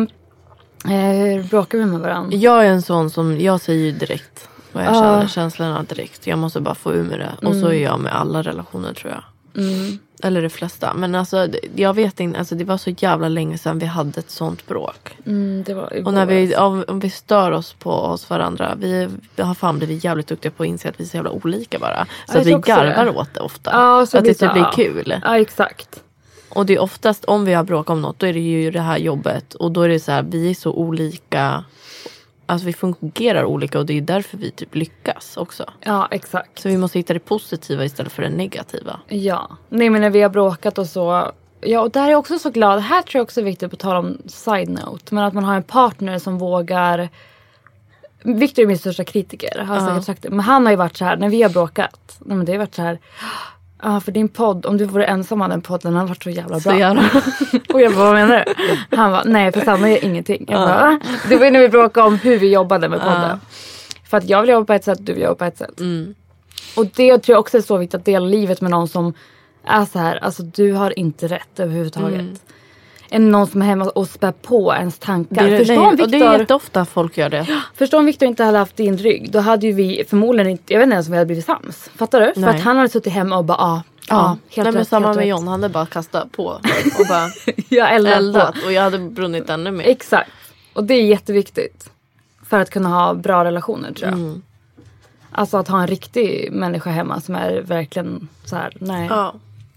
eh, bråkar vi med varandra. Jag är en sån som, jag säger ju direkt vad jag känner, uh. känslorna direkt. Jag måste bara få ur med det. Mm. Och så är jag med alla relationer, tror jag. Mm. Eller de flesta. Men alltså, jag vet inte, alltså, det var så jävla länge sedan vi hade ett sånt bråk. Mm, det var och när vi, om, om vi stör oss på oss varandra, vi, vi har fan blivit jävligt duktiga på att inse att vi är så jävla olika bara. Så att vi garvar det. åt det ofta. Ja, så att det typ blir ja. kul. Ja, exakt. Och det är oftast, om vi har bråk om något, då är det ju det här jobbet. Och då är det så här, vi är så olika. Alltså vi fungerar olika, och det är därför vi typ lyckas också. Ja, exakt. Så vi måste hitta det positiva istället för det negativa. Ja, nej men när vi har bråkat och så. Ja, och där är jag också så glad. Här tror jag också är viktigt att tala om side note. Men att man har en partner som vågar. Victor är min största kritiker, har jag uh. säkert sagt det. Men han har ju varit så här, när vi har bråkat. Nej, men det har varit så här. Ja, ah, för din podd, om du vore ensam av den podden, den har varit så jävla bra. Så jävla. Och jag bara, vad menar du? Han var, nej, för Sanna gör ingenting. Jag bara, det var ju när vi bråkade om hur vi jobbade med podden. Uh. För att jag vill jobba på ett sätt, du vill jobba på ett sätt. Mm. Och det tror jag också är så viktigt, att dela livet med någon som är så här, alltså du har inte rätt överhuvudtaget. Mm. Än någon som är hemma och spär på ens tankar. Det, Förstår nej, Victor, och det är jätteofta folk gör det. Förstår om Victor inte hade haft din rygg, då hade ju vi förmodligen inte, jag vet inte ens om vi hade blivit sams. Fattar du? Nej. För att han hade suttit hemma och bara, ah, ja, ah, helt nej, men rätt, samma helt med rätt. John, han hade bara kastat på och bara jag eldat, eldat och jag hade brunnit ännu mer. Exakt. Och det är jätteviktigt för att kunna ha bra relationer, tror jag. Mm. Alltså att ha en riktig människa hemma som är verkligen så här, nej. Ja.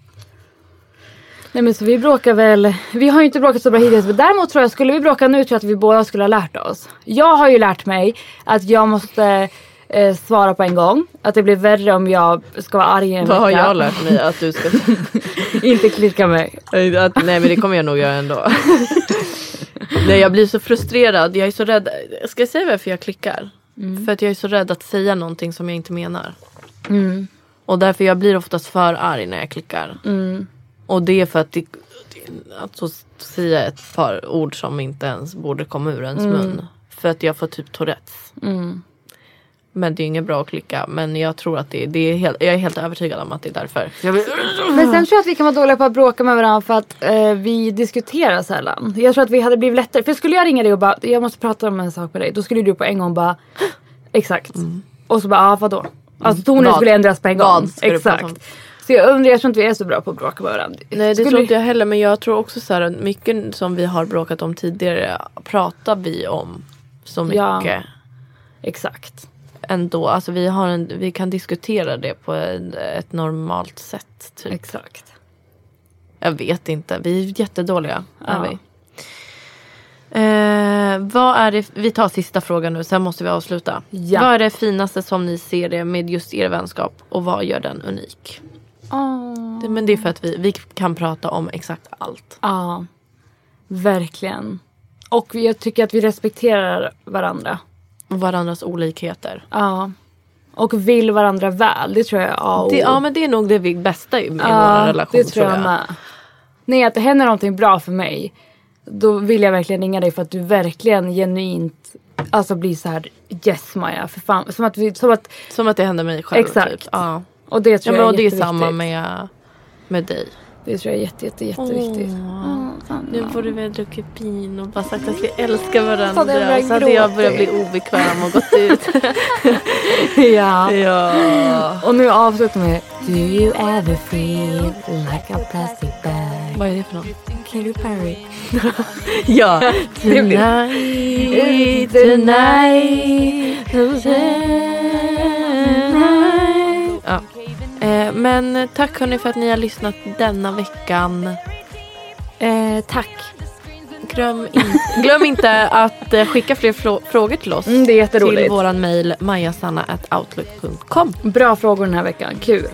Nej, men så vi bråkar väl, vi har ju inte bråkat så bra hittills, men däremot tror jag, skulle vi bråka nu, tror jag att vi båda skulle ha lärt oss. Jag har ju lärt mig att jag måste eh, svara på en gång. Att det blir värre om jag ska vara arg en vecka. Vad har jag lärt mig? Att du ska inte klicka mig. Att, nej, men det kommer jag nog göra ändå. Nej, jag blir så frustrerad. Jag är så rädd. Ska jag säga varför jag klickar? Mm. För att jag är så rädd att säga någonting som jag inte menar. Mm. Och därför jag blir oftast för arg när jag klickar. Mm. Och det är för att det, att så säga ett par ord som inte ens borde komma ur ens mm. mun. För att jag får typ Tourettes. Mm. Men det är inget bra att klicka. Men jag tror att det, det är helt, jag är helt övertygad om att det är därför. Men sen tror jag att vi kan vara dåliga på att bråka med varandra för att eh, vi diskuterar sällan. Jag tror att vi hade blivit lättare. För skulle jag ringa dig och bara, jag måste prata om en sak med dig. Då skulle du på en gång bara, exakt. Mm. Och så bara, ja ah, vadå? Alltså tonen skulle ändras på en gång. Exakt. Så jag undrar, jag tror inte vi är så bra på att bråka med varandra. Nej, det skulle... tror inte jag heller. Men jag tror också så här, mycket som vi har bråkat om tidigare pratar vi om så mycket. Ja, exakt. Ändå, alltså vi, har en, vi kan diskutera det på ett, ett normalt sätt. Typ. Exakt. Jag vet inte, vi är jättedåliga. Ja. Är vi. Eh, vad är det, vi tar sista frågan nu, sen måste vi avsluta. Ja. Vad är det finaste som ni ser det med just er vänskap och vad gör den unik? Oh. Det, men det är för att vi, vi kan prata om exakt allt. Ja, verkligen. Och jag tycker att vi respekterar varandra. Varandras olikheter. Ja. Och vill varandra väl. Det tror jag är A och det, Ja, men det är nog det bästa i ja, vår relation. Det tror jag, jag med. Nej, att det händer någonting bra för mig. Då vill jag verkligen ringa dig för att du verkligen genuint alltså blir så här, yes Maja, för fan. Som att, vi, som att, som att det händer mig själv. Exakt. Typ. Ja. Och det tror ja, jag men, är och jätteviktigt. Det är samma med, med dig. Det tror jag är jätte, jätte, jätteviktigt. Oh, oh, nu får du väl dricka vin och bara sagt att vi älskar varandra. Så, jag så hade jag börjat bli obekväm och gått ut. ja. ja. Och nu avslutar med Do you ever feel like a plastic bag? Vad är det för något? Katy Perry. ja. Tonight, tonight, tonight. Ja. Eh, men tack hörni för att ni har lyssnat denna veckan. Eh, tack. Glöm, in, glöm inte att eh, skicka fler frå- frågor till oss. Mm, det är jätteroligt. Till våran mejl majasanna at outlook punkt com. Bra frågor den här veckan. Kul.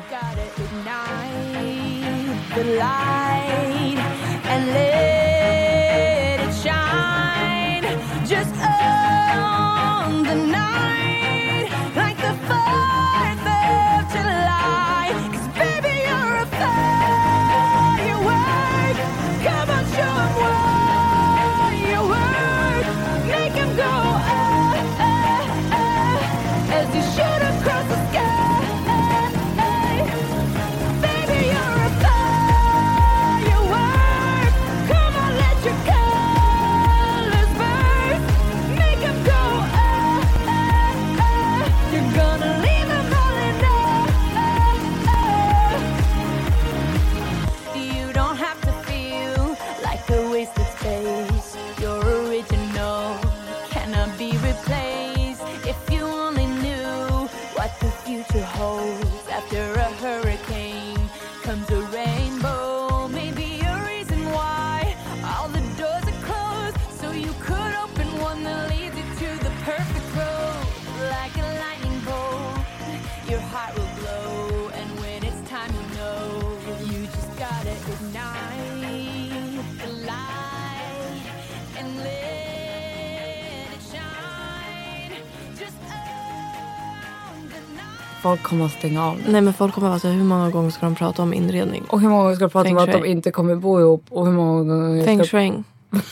Folk kommer att stänga av det. Nej, men folk kommer att säga hur många gånger ska de prata om inredning? Och hur många gånger ska de prata om att de inte kommer bo ihop? Och hur många gånger Feng shui.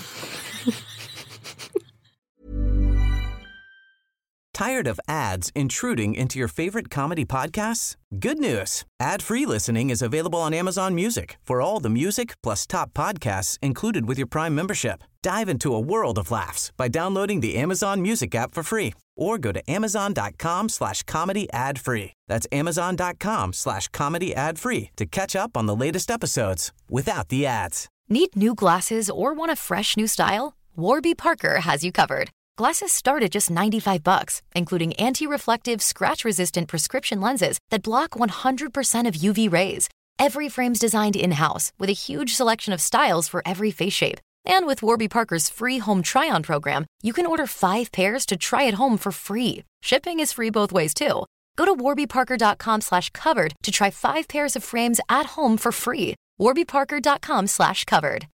Tired of ads intruding into your favorite comedy podcasts? Good news. Ad-free listening is available on Amazon Music for all the music plus top podcasts included with your Prime membership. Dive into a world of laughs by downloading the Amazon Music app for free or go to amazon.com slash comedy ad free. That's amazon.com slash comedy ad free to catch up on the latest episodes without the ads. Need new glasses or want a fresh new style? Warby Parker has you covered. Glasses start at just ninety-five bucks, including anti-reflective, scratch-resistant prescription lenses that block one hundred percent of U V rays. Every frame's designed in-house with a huge selection of styles for every face shape. And with Warby Parker's free home try-on program, you can order five pairs to try at home for free. Shipping is free both ways, too. Go to warbyparker.com slash covered to try five pairs of frames at home for free. warbyparker.com slash covered.